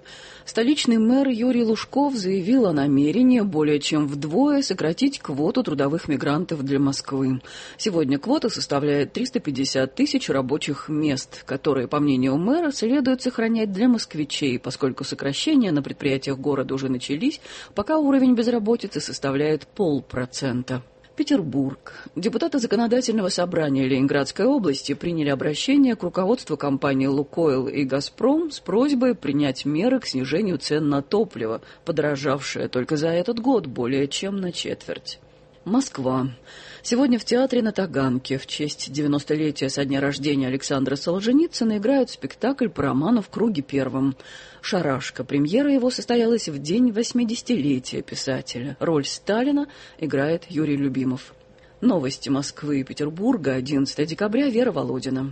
Столичный мэр Юрий Лужков заявил о намерении более чем вдвое сократить квоту трудовых мигрантов для Москвы. Сегодня квота составляет триста пятьдесят тысяч рабочих мест, которые, по мнению мэра, следует сохранять для москвичей, поскольку сокращения на предприятиях города уже начались, пока уровень безработицы составляет полпроцента. Петербург. Депутаты Законодательного собрания Ленинградской области приняли обращение к руководству компаний «Лукойл» и «Газпром» с просьбой принять меры к снижению цен на топливо, подорожавшее только за этот год более чем на четверть. Москва. Сегодня в театре на Таганке в честь девяностолетия со дня рождения Александра Солженицына играют спектакль по роману «В круге первом». «Шарашка». Премьера его состоялась в день восьмидесятилетия писателя. Роль Сталина играет Юрий Любимов. Новости Москвы и Петербурга. одиннадцатого декабря. Вера Володина.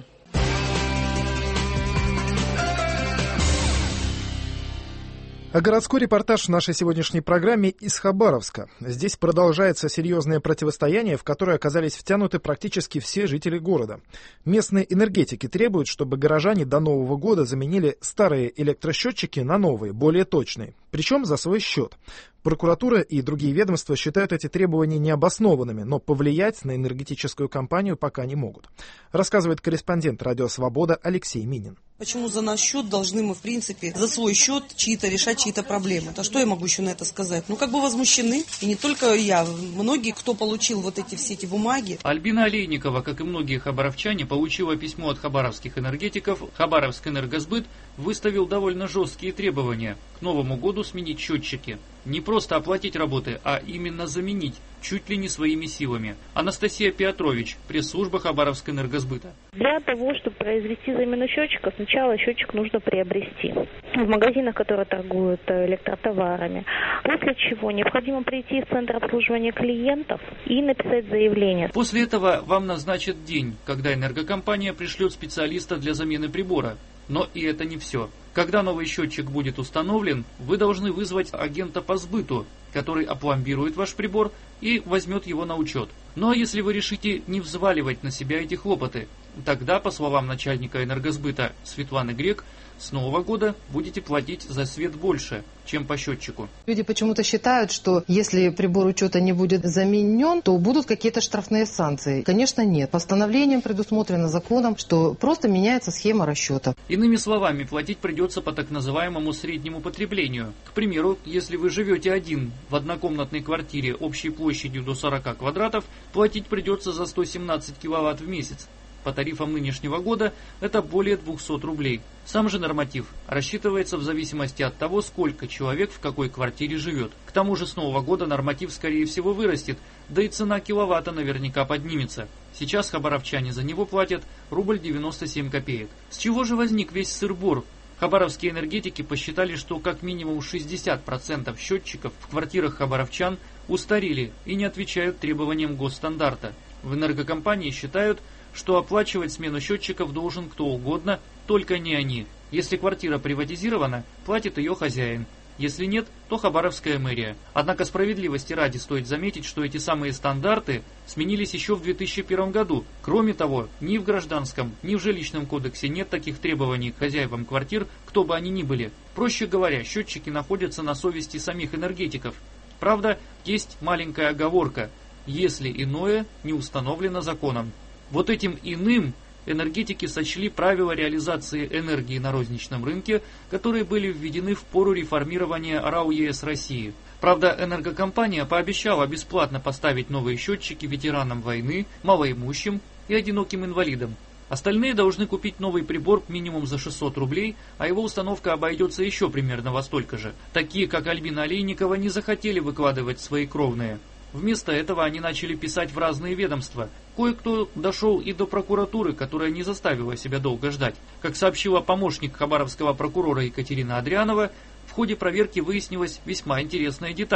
А городской репортаж в нашей сегодняшней программе из Хабаровска. Здесь продолжается серьезное противостояние, в которое оказались втянуты практически все жители города. Местные энергетики требуют, чтобы горожане до Нового года заменили старые электросчетчики на новые, более точные. Причем за свой счет. Прокуратура и другие ведомства считают эти требования необоснованными, но повлиять на энергетическую компанию пока не могут. Рассказывает корреспондент «Радио Свобода» Алексей Минин. Почему за наш счет должны мы, в принципе, за свой счет чьи-то решать чьи-то проблемы? А что я могу еще на это сказать? Ну, как бы возмущены. И не только я. Многие, кто получил вот эти все эти бумаги. Альбина Олейникова, как и многие хабаровчане, получила письмо от хабаровских энергетиков. Хабаровскэнергосбыт выставил довольно жесткие требования. К Новому году сменить счетчики. Не просто оплатить работы, а именно заменить, чуть ли не своими силами. Анастасия Петрович, пресс-служба Хабаровскэнергосбыта. Для того, чтобы произвести замену счетчика, сначала счетчик нужно приобрести в магазинах, которые торгуют электротоварами. После чего необходимо прийти в центр обслуживания клиентов и написать заявление. После этого вам назначат день, когда энергокомпания пришлет специалиста для замены прибора. Но и это не все. Когда новый счетчик будет установлен, вы должны вызвать агента по сбыту, который опломбирует ваш прибор и возьмет его на учет. Ну а если вы решите не взваливать на себя эти хлопоты, тогда, по словам начальника энергосбыта Светланы Грек, с Нового года будете платить за свет больше, чем по счетчику. Люди почему-то считают, что если прибор учета не будет заменен, то будут какие-то штрафные санкции. Конечно, нет. Постановлением предусмотрено законом, что просто меняется схема расчета. Иными словами, платить придется по так называемому среднему потреблению. К примеру, если вы живете один в однокомнатной квартире общей площадью до сорока квадратов, платить придется за сто семнадцать киловатт в месяц. По тарифам нынешнего года это более двухсот рублей. Сам же норматив рассчитывается в зависимости от того, сколько человек в какой квартире живет. К тому же с Нового года норматив скорее всего вырастет, да и цена киловатта наверняка поднимется. Сейчас хабаровчане за него платят рубль девяносто семь копеек. С чего же возник весь сыр-бор? Хабаровские энергетики посчитали, что как минимум шестьдесят процентов счетчиков в квартирах хабаровчан устарели и не отвечают требованиям госстандарта. В энергокомпании считают, что оплачивать смену счетчиков должен кто угодно, только не они. Если квартира приватизирована, платит ее хозяин. Если нет, то хабаровская мэрия. Однако справедливости ради стоит заметить, что эти самые стандарты сменились еще в две тысячи первом году. Кроме того, ни в Гражданском, ни в Жилищном кодексе нет таких требований к хозяевам квартир, кто бы они ни были. Проще говоря, счетчики находятся на совести самих энергетиков. Правда, есть маленькая оговорка, если иное не установлено законом. Вот этим иным энергетики сочли правила реализации энергии на розничном рынке, которые были введены в пору реформирования РАО ЕС России. Правда, энергокомпания пообещала бесплатно поставить новые счетчики ветеранам войны, малоимущим и одиноким инвалидам. Остальные должны купить новый прибор минимум за шестьсот рублей, а его установка обойдется еще примерно во столько же. Такие, как Альбина Олейникова, не захотели выкладывать свои кровные. Вместо этого они начали писать в разные ведомства. Кое-кто дошел и до прокуратуры, которая не заставила себя долго ждать. Как сообщила помощник хабаровского прокурора Екатерина Адрианова, в ходе проверки выяснилась весьма интересная деталь.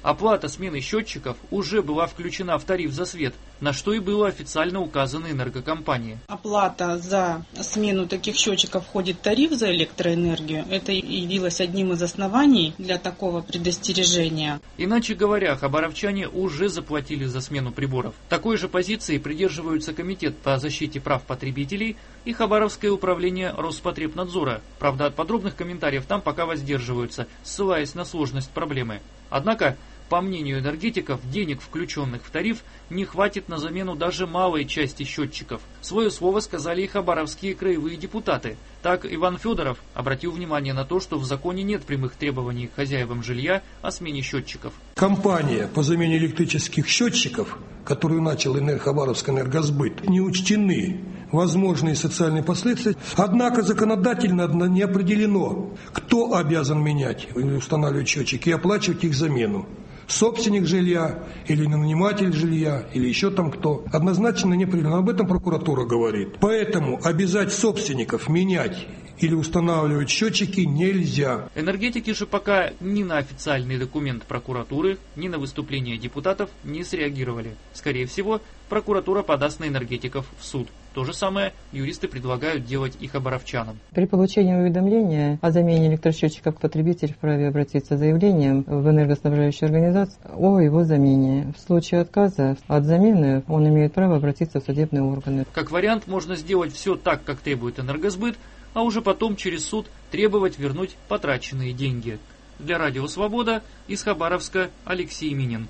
Оплата смены счетчиков уже была включена в тариф за свет, на что и было официально указано энергокомпанией. Оплата за смену таких счетчиков входит в тариф за электроэнергию. Это явилось одним из оснований для такого предостережения. Иначе говоря, хабаровчане уже заплатили за смену приборов. Такой же позиции придерживаются Комитет по защите прав потребителей и Хабаровское управление Роспотребнадзора. Правда, от подробных комментариев там пока воздерживаются, ссылаясь на сложность проблемы. Однако, по мнению энергетиков, денег, включенных в тариф, не хватит на замену даже малой части счетчиков. Свое слово сказали и хабаровские краевые депутаты. Так, Иван Федоров обратил внимание на то, что в законе нет прямых требований к хозяевам жилья о смене счетчиков. Компания по замене электрических счетчиков, которую начал Хабаровский энергосбыт, не учтены возможные социальные последствия. Однако законодательно не определено, кто обязан менять или устанавливать счетчики и оплачивать их замену. Собственник жилья, или наниматель жилья, или еще там кто. Однозначно не определено. Об этом прокуратура говорит. Поэтому обязать собственников менять или устанавливать счетчики нельзя. Энергетики же пока ни на официальный документ прокуратуры, ни на выступления депутатов не среагировали. Скорее всего, прокуратура подаст на энергетиков в суд. То же самое юристы предлагают делать и хабаровчанам. При получении уведомления о замене электросчетчиков потребитель вправе обратиться с заявлением в энергоснабжающую организацию о его замене. В случае отказа от замены он имеет право обратиться в судебные органы. Как вариант, можно сделать все так, как требует энергосбыт, а уже потом через суд требовать вернуть потраченные деньги. Для Радио Свобода из Хабаровска Алексей Минин.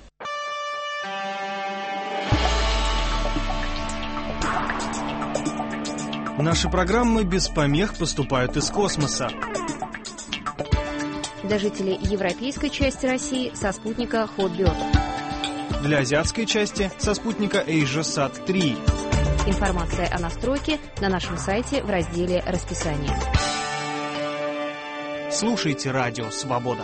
Наши программы без помех поступают из космоса. Для жителей европейской части России со спутника Hotbird. Для азиатской части со спутника AsiaSat три. Информация о настройке на нашем сайте в разделе «Расписание». Слушайте Радио Свобода.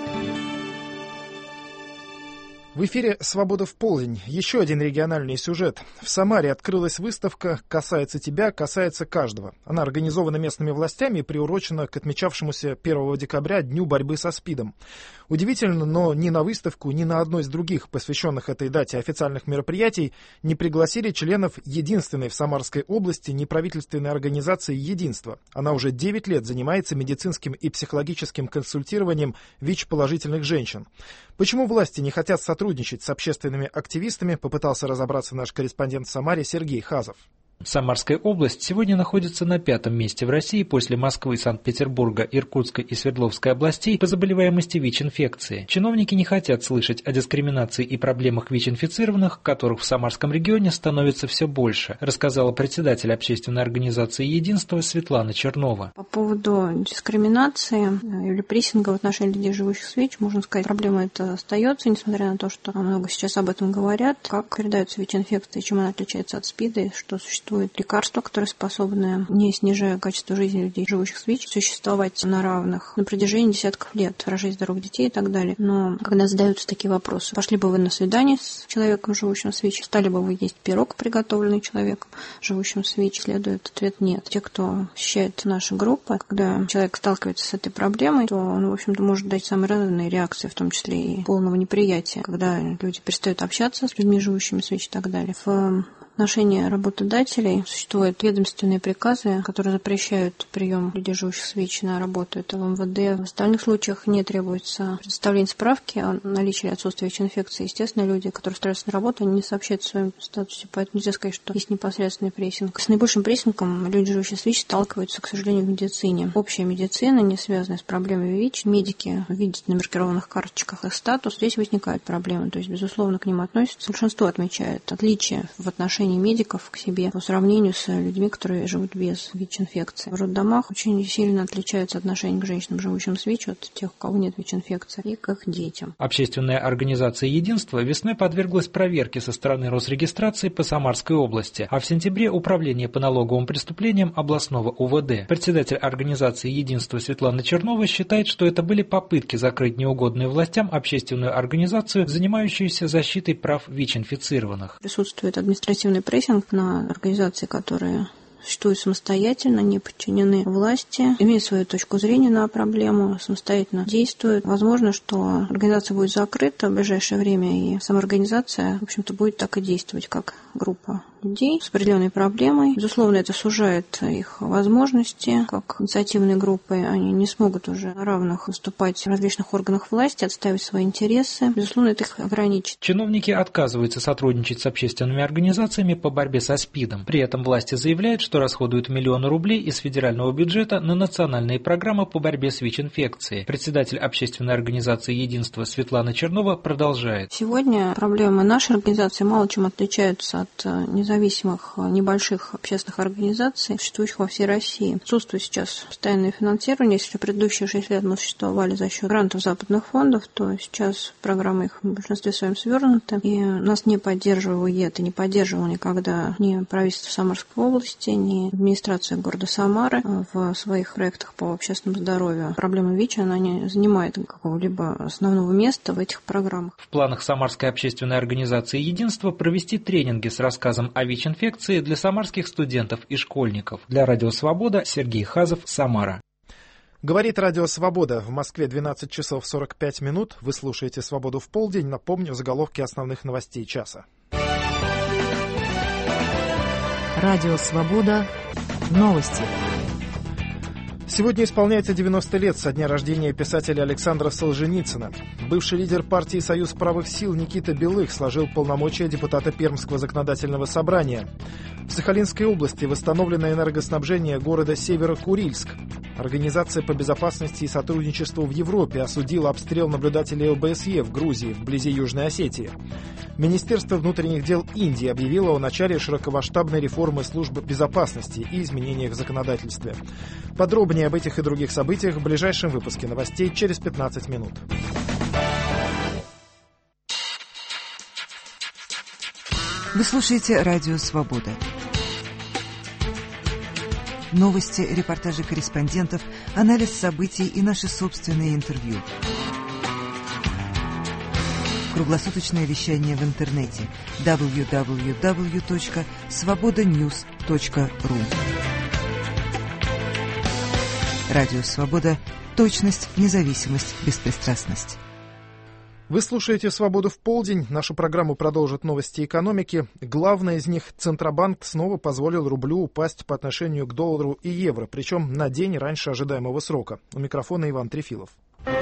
В эфире «Свобода в полдень». Еще один региональный сюжет. В Самаре открылась выставка «Касается тебя, касается каждого». Она организована местными властями и приурочена к отмечавшемуся первого декабря Дню борьбы со СПИДом. Удивительно, но ни на выставку, ни на одно из других, посвященных этой дате официальных мероприятий, не пригласили членов единственной в Самарской области неправительственной организации «Единство». Она уже девять лет занимается медицинским и психологическим консультированием ВИЧ-положительных женщин. Почему власти не хотят сотрудничать с общественными активистами, попытался разобраться наш корреспондент в Самаре Сергей Хазов. Самарская область сегодня находится на пятом месте в России после Москвы, Санкт-Петербурга, Иркутской и Свердловской областей по заболеваемости ВИЧ-инфекции. Чиновники не хотят слышать о дискриминации и проблемах ВИЧ-инфицированных, которых в Самарском регионе становится все больше, рассказала председатель общественной организации «Единство» Светлана Чернова. По поводу дискриминации или прессинга в отношении людей, живущих с ВИЧ, можно сказать, проблема эта остается, несмотря на то, что много сейчас об этом говорят. Как передается ВИЧ-инфекция, чем она отличается от СПИДа, и что существует лекарства, которые способны, не снижая качество жизни людей, живущих с ВИЧ, существовать на равных на протяжении десятков лет, рожать здоровых детей и так далее. Но когда задаются такие вопросы, пошли бы вы на свидание с человеком, живущим с ВИЧ, стали бы вы есть пирог, приготовленный человеком, живущим с ВИЧ, следует ответ нет. Те, кто посещает наши группы, когда человек сталкивается с этой проблемой, то он, в общем-то, может дать самые разные реакции, в том числе и полного неприятия, когда люди перестают общаться с людьми, живущими с ВИЧ и так далее. В В отношении работодателей существуют ведомственные приказы, которые запрещают прием людей, живущих с ВИЧ, на работу. Это в эм вэ дэ. В остальных случаях не требуется предоставление справки о наличии или отсутствии ВИЧ-инфекции. Естественно, люди, которые устраиваются на работу, они не сообщают о своем статусе, поэтому нельзя сказать, что есть непосредственный прессинг. С наибольшим прессингом люди, живущие с ВИЧ, сталкиваются, к сожалению, в медицине. Общая медицина, не связанная с проблемой ВИЧ, медики видят на маркированных карточках их статус, здесь возникают проблемы. То есть, безусловно, к ним относятся. Большинство отмечает отличия в отношении медиков к себе по сравнению с людьми, которые живут без ВИЧ-инфекции. В роддомах очень сильно отличаются отношения к женщинам, живущим с ВИЧ, от тех, у кого нет ВИЧ-инфекции, и к их детям. Общественная организация «Единство» весной подверглась проверке со стороны Росрегистрации по Самарской области, а в сентябре Управление по налоговым преступлениям областного у вэ дэ. Председатель организации «Единство» Светлана Чернова считает, что это были попытки закрыть неугодную властям общественную организацию, занимающуюся защитой прав ВИЧ-инфицированных. Присутствует административный прессинг на организации, которые существуют самостоятельно, не подчинены власти, имеют свою точку зрения на проблему, самостоятельно действуют. Возможно, что организация будет закрыта в ближайшее время, и сама организация, в общем-то, будет так и действовать, как группа людей с определенной проблемой. Безусловно, это сужает их возможности как инициативной группы. Они не смогут уже на равных выступать в различных органах власти, отстаивать свои интересы. Безусловно, это их ограничит. Чиновники отказываются сотрудничать с общественными организациями по борьбе со СПИДом. При этом власти заявляют, что расходуют миллионы рублей из федерального бюджета на национальные программы по борьбе с ВИЧ-инфекцией. Председатель общественной организации «Единство» Светлана Чернова продолжает. Сегодня проблемы нашей организации мало чем отличаются от независимых независимых небольших общественных организаций, существующих во всей России. Отсутствует сейчас постоянное финансирование. Если предыдущие шесть лет мы существовали за счет грантов западных фондов, то сейчас программы их в большинстве своем свернуты. И нас не поддерживает и не поддерживал никогда ни правительство Самарской области, ни администрация города Самары в своих проектах по общественному здоровью. Проблема ВИЧ, она не занимает какого-либо основного места в этих программах. В планах Самарской общественной организации «Единство» провести тренинги с рассказом о ВИЧ-инфекции для самарских студентов и школьников. Для Радио Свобода Сергей Хазов, Самара. Говорит Радио Свобода. В Москве двенадцать часов сорок пять минут. Вы слушаете «Свободу в полдень». Напомню заголовки основных новостей часа. Радио Свобода. Новости. Сегодня исполняется девяносто лет со дня рождения писателя Александра Солженицына. Бывший лидер партии «Союз правых сил» Никита Белых сложил полномочия депутата Пермского законодательного собрания. В Сахалинской области восстановлено энергоснабжение города Северо-Курильск. Организация по безопасности и сотрудничеству в Европе осудила обстрел наблюдателей ОБСЕ в Грузии, вблизи Южной Осетии. Министерство внутренних дел Индии объявило о начале широкомасштабной реформы службы безопасности и изменениях в законодательстве. Подробнее об этих и других событиях в ближайшем выпуске новостей через пятнадцать минут. Вы слушаете Радио Свобода. Новости, репортажи корреспондентов, анализ событий и наши собственные интервью. Круглосуточное вещание в интернете дабл ю дабл ю дабл ю точка свобода ньюс точка ру. Радио Свобода. Точность, независимость, беспристрастность. Вы слушаете «Свободу в полдень». Нашу программу продолжат новости экономики. Главное из них — Центробанк снова позволил рублю упасть по отношению к доллару и евро, причем на день раньше ожидаемого срока. У микрофона Иван Трефилов.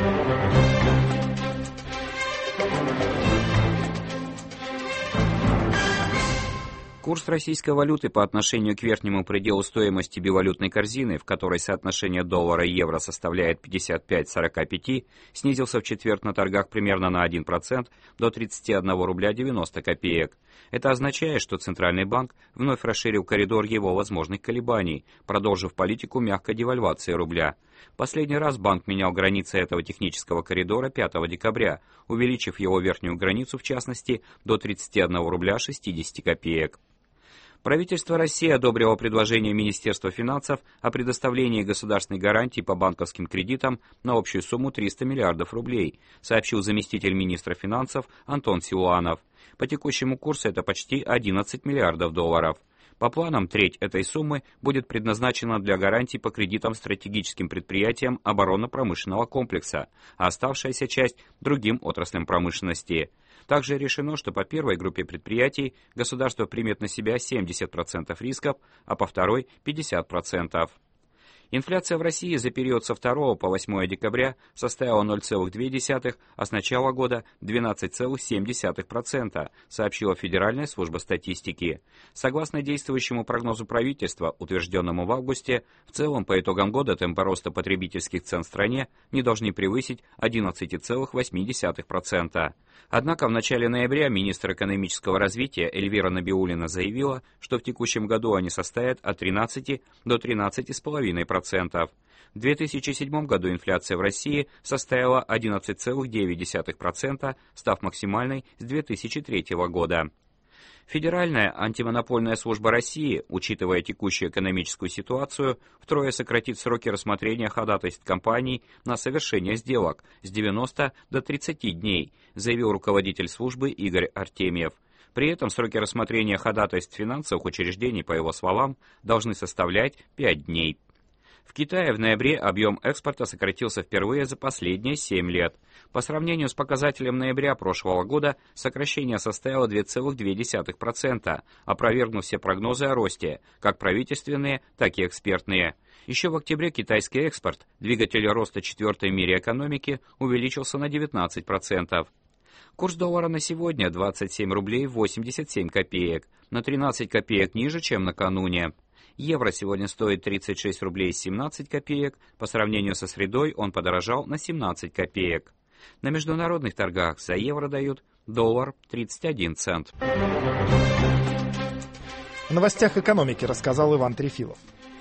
Курс российской валюты по отношению к верхнему пределу стоимости бивалютной корзины, в которой соотношение доллара и евро составляет пятьдесят пять к сорока пяти, снизился в четверг на торгах примерно на один процент до тридцати одного рубля девяноста копеек. Это означает, что Центральный банк вновь расширил коридор его возможных колебаний, продолжив политику мягкой девальвации рубля. Последний раз банк менял границы этого технического коридора пятого декабря, увеличив его верхнюю границу, в частности, до тридцати одного рубля шестидесяти копеек. Правительство России одобрило предложение Министерства финансов о предоставлении государственной гарантии по банковским кредитам на общую сумму триста миллиардов рублей, сообщил заместитель министра финансов Антон Силуанов. По текущему курсу это почти одиннадцать миллиардов долларов. По планам, треть этой суммы будет предназначена для гарантий по кредитам стратегическим предприятиям оборонно-промышленного комплекса, а оставшаяся часть – другим отраслям промышленности. Также решено, что по первой группе предприятий государство примет на себя семьдесят процентов рисков, а по второй – пятьдесят процентов. Инфляция в России за период со второго по восьмое декабря составила ноль целых две десятых, а с начала года двенадцать целых семь десятых процента, сообщила Федеральная служба статистики. Согласно действующему прогнозу правительства, утвержденному в августе, в целом по итогам года темпы роста потребительских цен в стране не должны превысить одиннадцать целых восемь десятых процента. Однако в начале ноября министр экономического развития Эльвира Набиуллина заявила, что в текущем году они составят от тринадцати до тринадцати целых пяти десятых процента. В две тысячи седьмом году инфляция в России составила одиннадцать целых девять десятых процента, став максимальной с две тысячи третьего года. Федеральная антимонопольная служба России, учитывая текущую экономическую ситуацию, втрое сократит сроки рассмотрения ходатайств компаний на совершение сделок с девяноста до тридцати дней, заявил руководитель службы Игорь Артемьев. При этом сроки рассмотрения ходатайств финансовых учреждений, по его словам, должны составлять пять дней. В Китае в ноябре объем экспорта сократился впервые за последние семь лет. По сравнению с показателем ноября прошлого года сокращение составило две целых две десятых процента, опровергнув все прогнозы о росте, как правительственные, так и экспертные. Еще в октябре китайский экспорт, двигатель роста четвертой в мире экономики, увеличился на девятнадцать процентов. Курс доллара на сегодня двадцать семь рублей восемьдесят семь копеек, на тринадцать копеек ниже, чем накануне. Евро сегодня стоит тридцать шесть рублей семнадцать копеек, по сравнению со средой он подорожал на семнадцать копеек. На международных торгах за евро дают доллар тридцать один цент. О новостях экономики рассказал Иван Трефилов.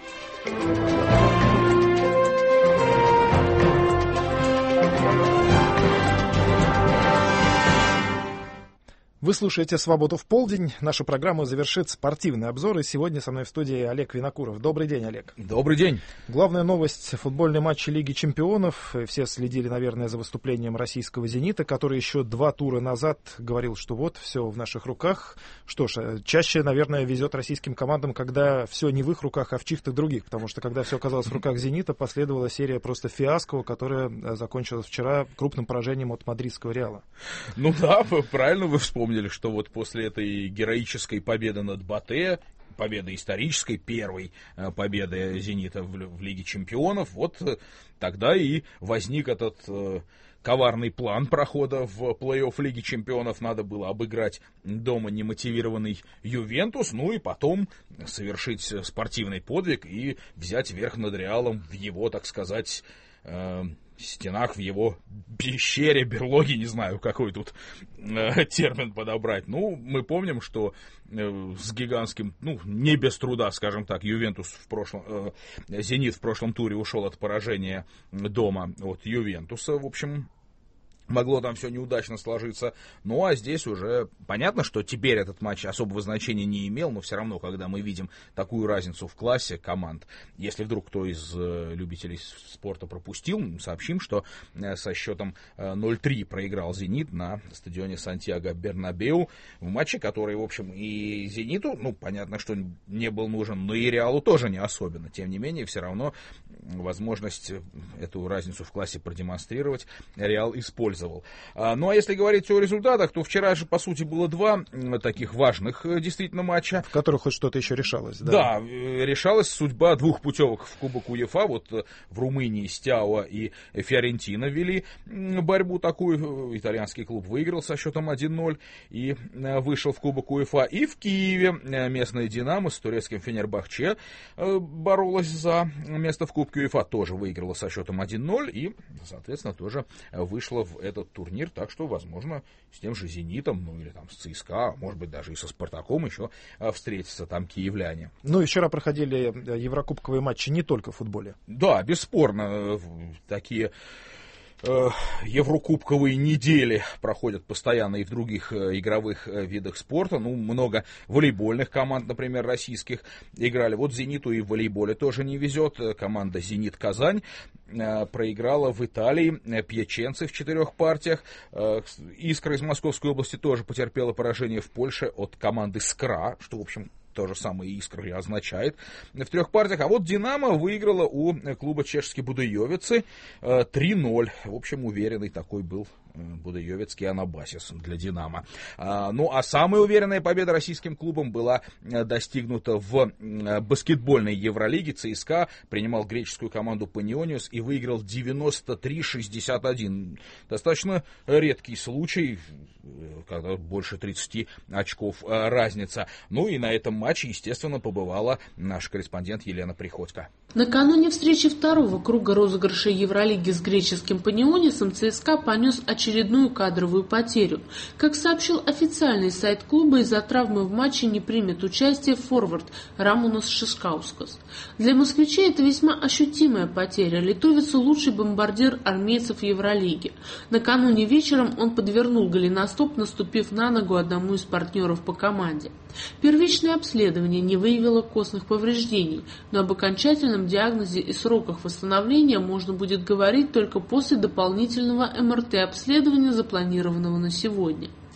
Вы слушаете «Свободу в полдень». Нашу программу завершит спортивный обзор. И сегодня со мной в студии Олег Винокуров. Добрый день, Олег. Добрый день. Главная новость — футбольный матч Лиги чемпионов. Все следили, наверное, за выступлением российского «Зенита», который еще два тура назад говорил, что вот, все в наших руках. Что ж, чаще, наверное, везет российским командам, когда все не в их руках, а в чьих-то других. Потому что, когда все оказалось в руках «Зенита», последовала серия просто фиаско, которая закончилась вчера крупным поражением от мадридского «Реала». Ну да, правильно вы вспомнили, что вот после этой героической победы над Батэ, победы исторической, первой победы «Зенита» в, в Лиге чемпионов, вот тогда и возник этот э, коварный план прохода в плей-офф Лиги чемпионов. Надо было обыграть дома немотивированный «Ювентус», ну и потом совершить спортивный подвиг и взять верх над «Реалом» в его, так сказать, э, стенах, в его пещере, берлоге, не знаю, какой тут э, термин подобрать. Ну, мы помним, что э, с гигантским, ну, не без труда, скажем так, Ювентус в прошлом, э, Зенит в прошлом туре ушел от поражения дома от Ювентуса. В общем, могло там все неудачно сложиться. Ну, а здесь уже понятно, что теперь этот матч особого значения не имел, но все равно, когда мы видим такую разницу в классе команд, если вдруг кто из э, любителей спорта пропустил, сообщим, что э, со счетом э, ноль три проиграл «Зенит» на стадионе Сантьяго-Бернабеу в матче, который, в общем, и «Зениту», ну, понятно, что не был нужен, но и «Реалу» тоже не особенно. Тем не менее, все равно возможность эту разницу в классе продемонстрировать «Реал» использовал. Ну а если говорить о результатах, то вчера же, по сути, было два таких важных действительно матча. В которых хоть что-то еще решалось, да? Да, решалась судьба двух путевок в Кубок УЕФА. Вот в Румынии Стяуа и Фиорентина вели борьбу такую. Итальянский клуб выиграл со счетом один ноль и вышел в Кубок УЕФА. И в Киеве местная «Динамо» с турецким «Фенербахче» боролась за место в Кубке УЕФА. Тоже выиграла со счетом один ноль и, соответственно, тоже вышла в этот турнир, так что, возможно, с тем же «Зенитом», ну или там с ЦСКА, может быть, даже и со «Спартаком» еще встретятся там киевляне. Ну и вчера проходили еврокубковые матчи не только в футболе. Да, бесспорно, такие еврокубковые недели проходят постоянно и в других игровых видах спорта. Ну, много волейбольных команд, например, российских играли. Вот «Зениту» и в волейболе тоже не везет. Команда «Зенит Казань» проиграла в Италии Пьяченце в четырех партиях. «Искра» из Московской области тоже потерпела поражение в Польше от команды «Скра», что, в общем, то же самое «Искра» и означает в трех партиях. А вот «Динамо» выиграла у клуба чешской Будойовицы три ноль. В общем, уверенный такой был будойовицкий анабасис для «Динамо». Ну, а самая уверенная победа российским клубом была достигнута в баскетбольной Евролиге. ЦСКА принимал греческую команду «Паниониус» и выиграл девяносто три шестьдесят один. Достаточно редкий случай, когда больше тридцати очков разница. Ну и на этом матче, естественно, побывала наш корреспондент Елена Приходько. Накануне встречи второго круга розыгрыша Евролиги с греческим «Панионисом» ЦСКА понес очередную кадровую потерю. Как сообщил официальный сайт клуба, из-за травмы в матче не примет участие форвард Рамунас Шишкаускас. Для москвичей это весьма ощутимая потеря. Литовец — лучший бомбардир армейцев Евролиги. Накануне вечером он подвернул голеностоп, наступив на ногу одному из партнеров по команде. Первичное обследование не выявило костных повреждений, но об окончательном диагнозе и сроках восстановления можно будет говорить только после дополнительного эм эр тэ-обследования, запланированного на сегодня.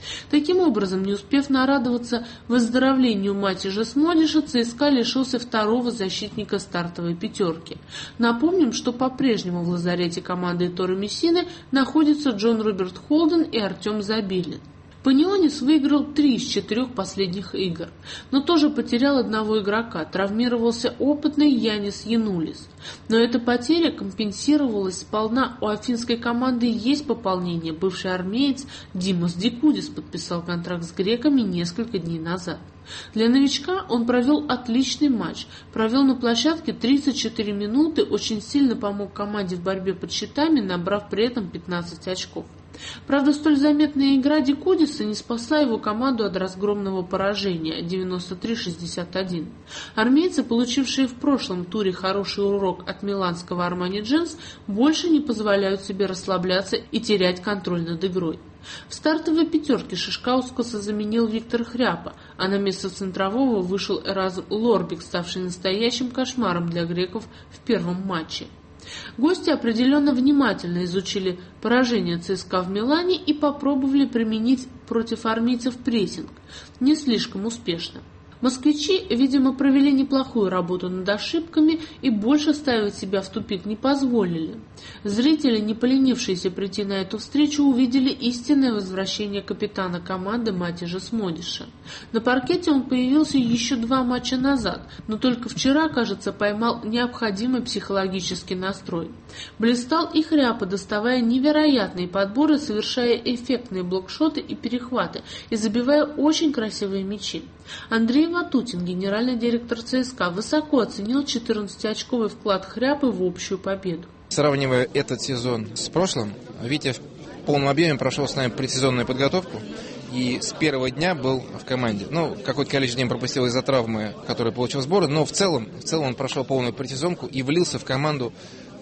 Таким образом, не успев нарадоваться выздоровлению Матижа Смодиша, ЦСКА лишился второго защитника стартовой пятерки. Напомним, что по-прежнему в лазарете команды Торо Мессины находятся Джон Роберт Холден и Артем Забелин. Панионис выиграл три из четырех последних игр, но тоже потерял одного игрока, травмировался опытный Янис Янулис. Но эта потеря компенсировалась сполна. У афинской команды есть пополнение. Бывший армеец Димос Дикудис подписал контракт с греками несколько дней назад. Для новичка он провел отличный матч, провел на площадке тридцать четыре минуты, очень сильно помог команде в борьбе под щитами, набрав при этом пятнадцать очков. Правда, столь заметная игра Дикудиса не спасла его команду от разгромного поражения девяносто три шестьдесят один. Армейцы, получившие в прошлом туре хороший урок от миланского Армани Дженс, больше не позволяют себе расслабляться и терять контроль над игрой. В стартовой пятерке Шишкаускаса заменил Виктор Хряпа, а на место центрового вышел Эразм Лорбик, ставший настоящим кошмаром для греков в первом матче. Гости определенно внимательно изучили поражение ЦСКА в Милане и попробовали применить против армейцев прессинг. Не слишком успешно. Москвичи, видимо, провели неплохую работу над ошибками и больше ставить себя в тупик не позволили. Зрители, не поленившиеся прийти на эту встречу, увидели истинное возвращение капитана команды Матижа Смодиша. На паркете он появился еще два матча назад, но только вчера, кажется, поймал необходимый психологический настрой. Блистал и Хряпа, доставая невероятные подборы, совершая эффектные блокшоты и перехваты и забивая очень красивые мячи. Андрей Ватутин, генеральный директор ЦСКА, высоко оценил четырнадцатиочковый вклад Хряпы в общую победу. Сравнивая этот сезон с прошлым, Витя в полном объеме прошел с нами предсезонную подготовку и с первого дня был в команде. Ну, какое-то количество дней пропустил из-за травмы, которую получил сбор, но в целом, в целом он прошел полную предсезонку и влился в команду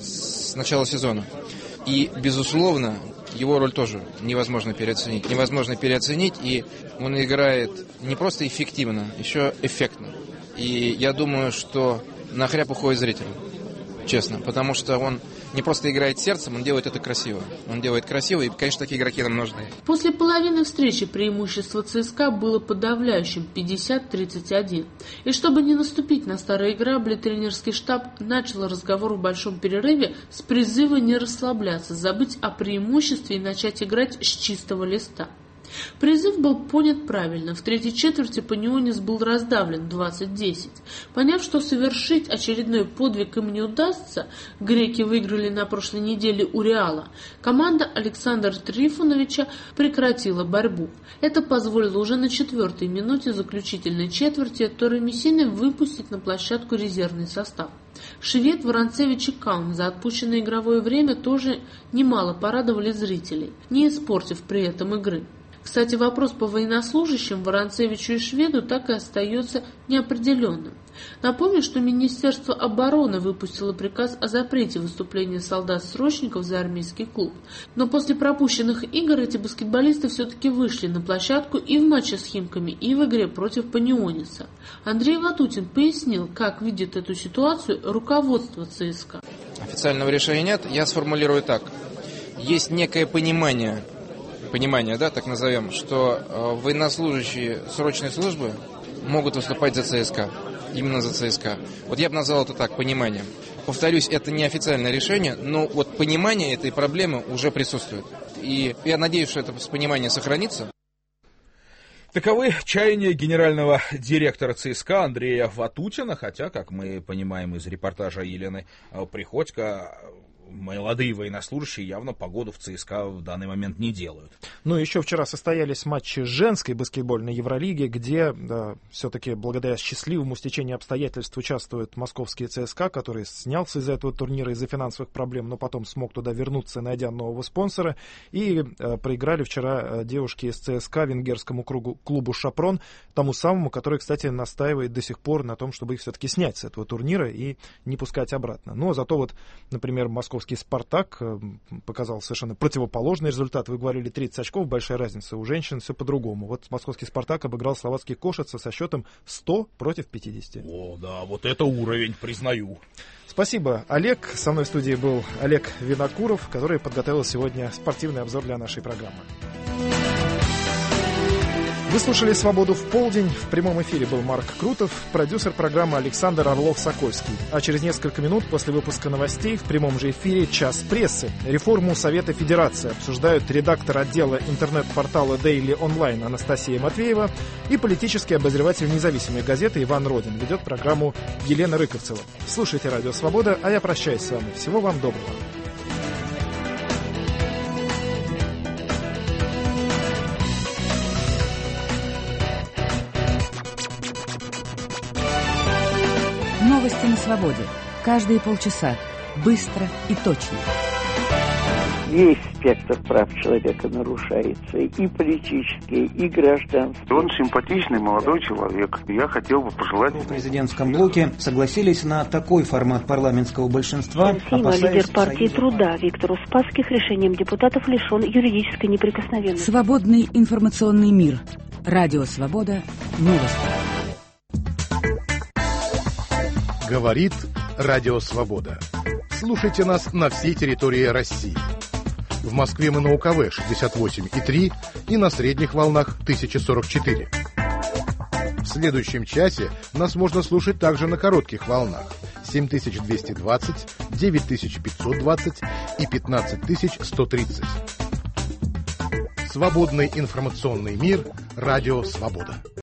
с начала сезона. И, безусловно, его роль тоже невозможно переоценить. Невозможно переоценить, и он играет не просто эффективно, еще эффектно. И я думаю, что на Хряпу ходит зритель, честно, потому что он не просто играет сердцем, он делает это красиво. Он делает красиво, и, конечно, такие игроки нам нужны. После половины встречи преимущество ЦСКА было подавляющим пятьдесят тридцать один. И чтобы не наступить на старые грабли, тренерский штаб начал разговор в большом перерыве с призыва не расслабляться, забыть о преимуществе и начать играть с чистого листа. Призыв был понят правильно. В третьей четверти Панионис был раздавлен двадцать десять. Поняв, что совершить очередной подвиг им не удастся, греки выиграли на прошлой неделе у Реала, команда Александра Трифоновича прекратила борьбу. Это позволило уже на четвертой минуте заключительной четверти Торо Мессины выпустить на площадку резервный состав. Швед, Воронцевич и Каун за отпущенное игровое время тоже немало порадовали зрителей, не испортив при этом игры. Кстати, вопрос по военнослужащим Воронцевичу и Шведу так и остается неопределенным. Напомню, что Министерство обороны выпустило приказ о запрете выступления солдат-срочников за армейский клуб. Но после пропущенных игр эти баскетболисты все-таки вышли на площадку и в матче с Химками, и в игре против Паниониса. Андрей Ватутин пояснил, как видит эту ситуацию руководство ЦСКА. Официального решения нет, я сформулирую так. Есть некое понимание, понимание, да, так назовем, что э, военнослужащие срочной службы могут выступать за ЦСКА. Именно за ЦСКА. Вот я бы назвал это так, пониманием. Повторюсь, это не официальное решение, но вот понимание этой проблемы уже присутствует. И я надеюсь, что это понимание сохранится. Таковы чаяния генерального директора ЦСКА Андрея Ватутина, хотя, как мы понимаем из репортажа Елены Приходько, молодые военнослужащие явно погоду в ЦСКА в данный момент не делают. Ну, еще вчера состоялись матчи женской баскетбольной Евролиги, где да, все-таки благодаря счастливому стечению обстоятельств участвует московский ЦСКА, который снялся из этого турнира из-за финансовых проблем, но потом смог туда вернуться, найдя нового спонсора. И э, проиграли вчера девушки из ЦСКА венгерскому кругу, клубу «Шапрон», тому самому, который, кстати, настаивает до сих пор на том, чтобы их все-таки снять с этого турнира и не пускать обратно. Но зато вот, например, московский «Спартак» показал совершенно противоположный результат. Вы говорили тридцать очков, большая разница. У женщин все по-другому. Вот московский «Спартак» обыграл словацкий «Кошица» со счетом сто против пятидесяти. О, да, вот это уровень, признаю. Спасибо, Олег. Со мной в студии был Олег Винокуров, который подготовил сегодня спортивный обзор для нашей программы. Вы слушали «Свободу в полдень». В прямом эфире был Марк Крутов, продюсер программы Александр Орлов-Сокольский. А через несколько минут после выпуска новостей в прямом же эфире «Час прессы». Реформу Совета Федерации обсуждают редактор отдела интернет-портала Daily Online Анастасия Матвеева и политический обозреватель независимой газеты Иван Родин. Ведет программу Елена Рыковцева. Слушайте «Радио Свобода», а я прощаюсь с вами. Всего вам доброго. Новости на свободе. Каждые полчаса. Быстро и точно. Весь спектр прав человека нарушается. И политические, и гражданские. Он симпатичный молодой человек. Я хотел бы пожелать... В президентском блоке согласились на такой формат парламентского большинства. Сейма лидер партии Труда Виктор Успасских решением депутатов лишен юридической неприкосновенности. Свободный информационный мир. Радио Свобода. Новости. Говорит Радио Свобода. Слушайте нас на всей территории России. В Москве мы на УКВ шестьдесят восемь и три и на средних волнах тысяча сорок четыре. В следующем часе нас можно слушать также на коротких волнах семь тысяч двести двадцать, девять тысяч пятьсот двадцать и пятнадцать тысяч сто тридцать. Свободный информационный мир. Радио Свобода.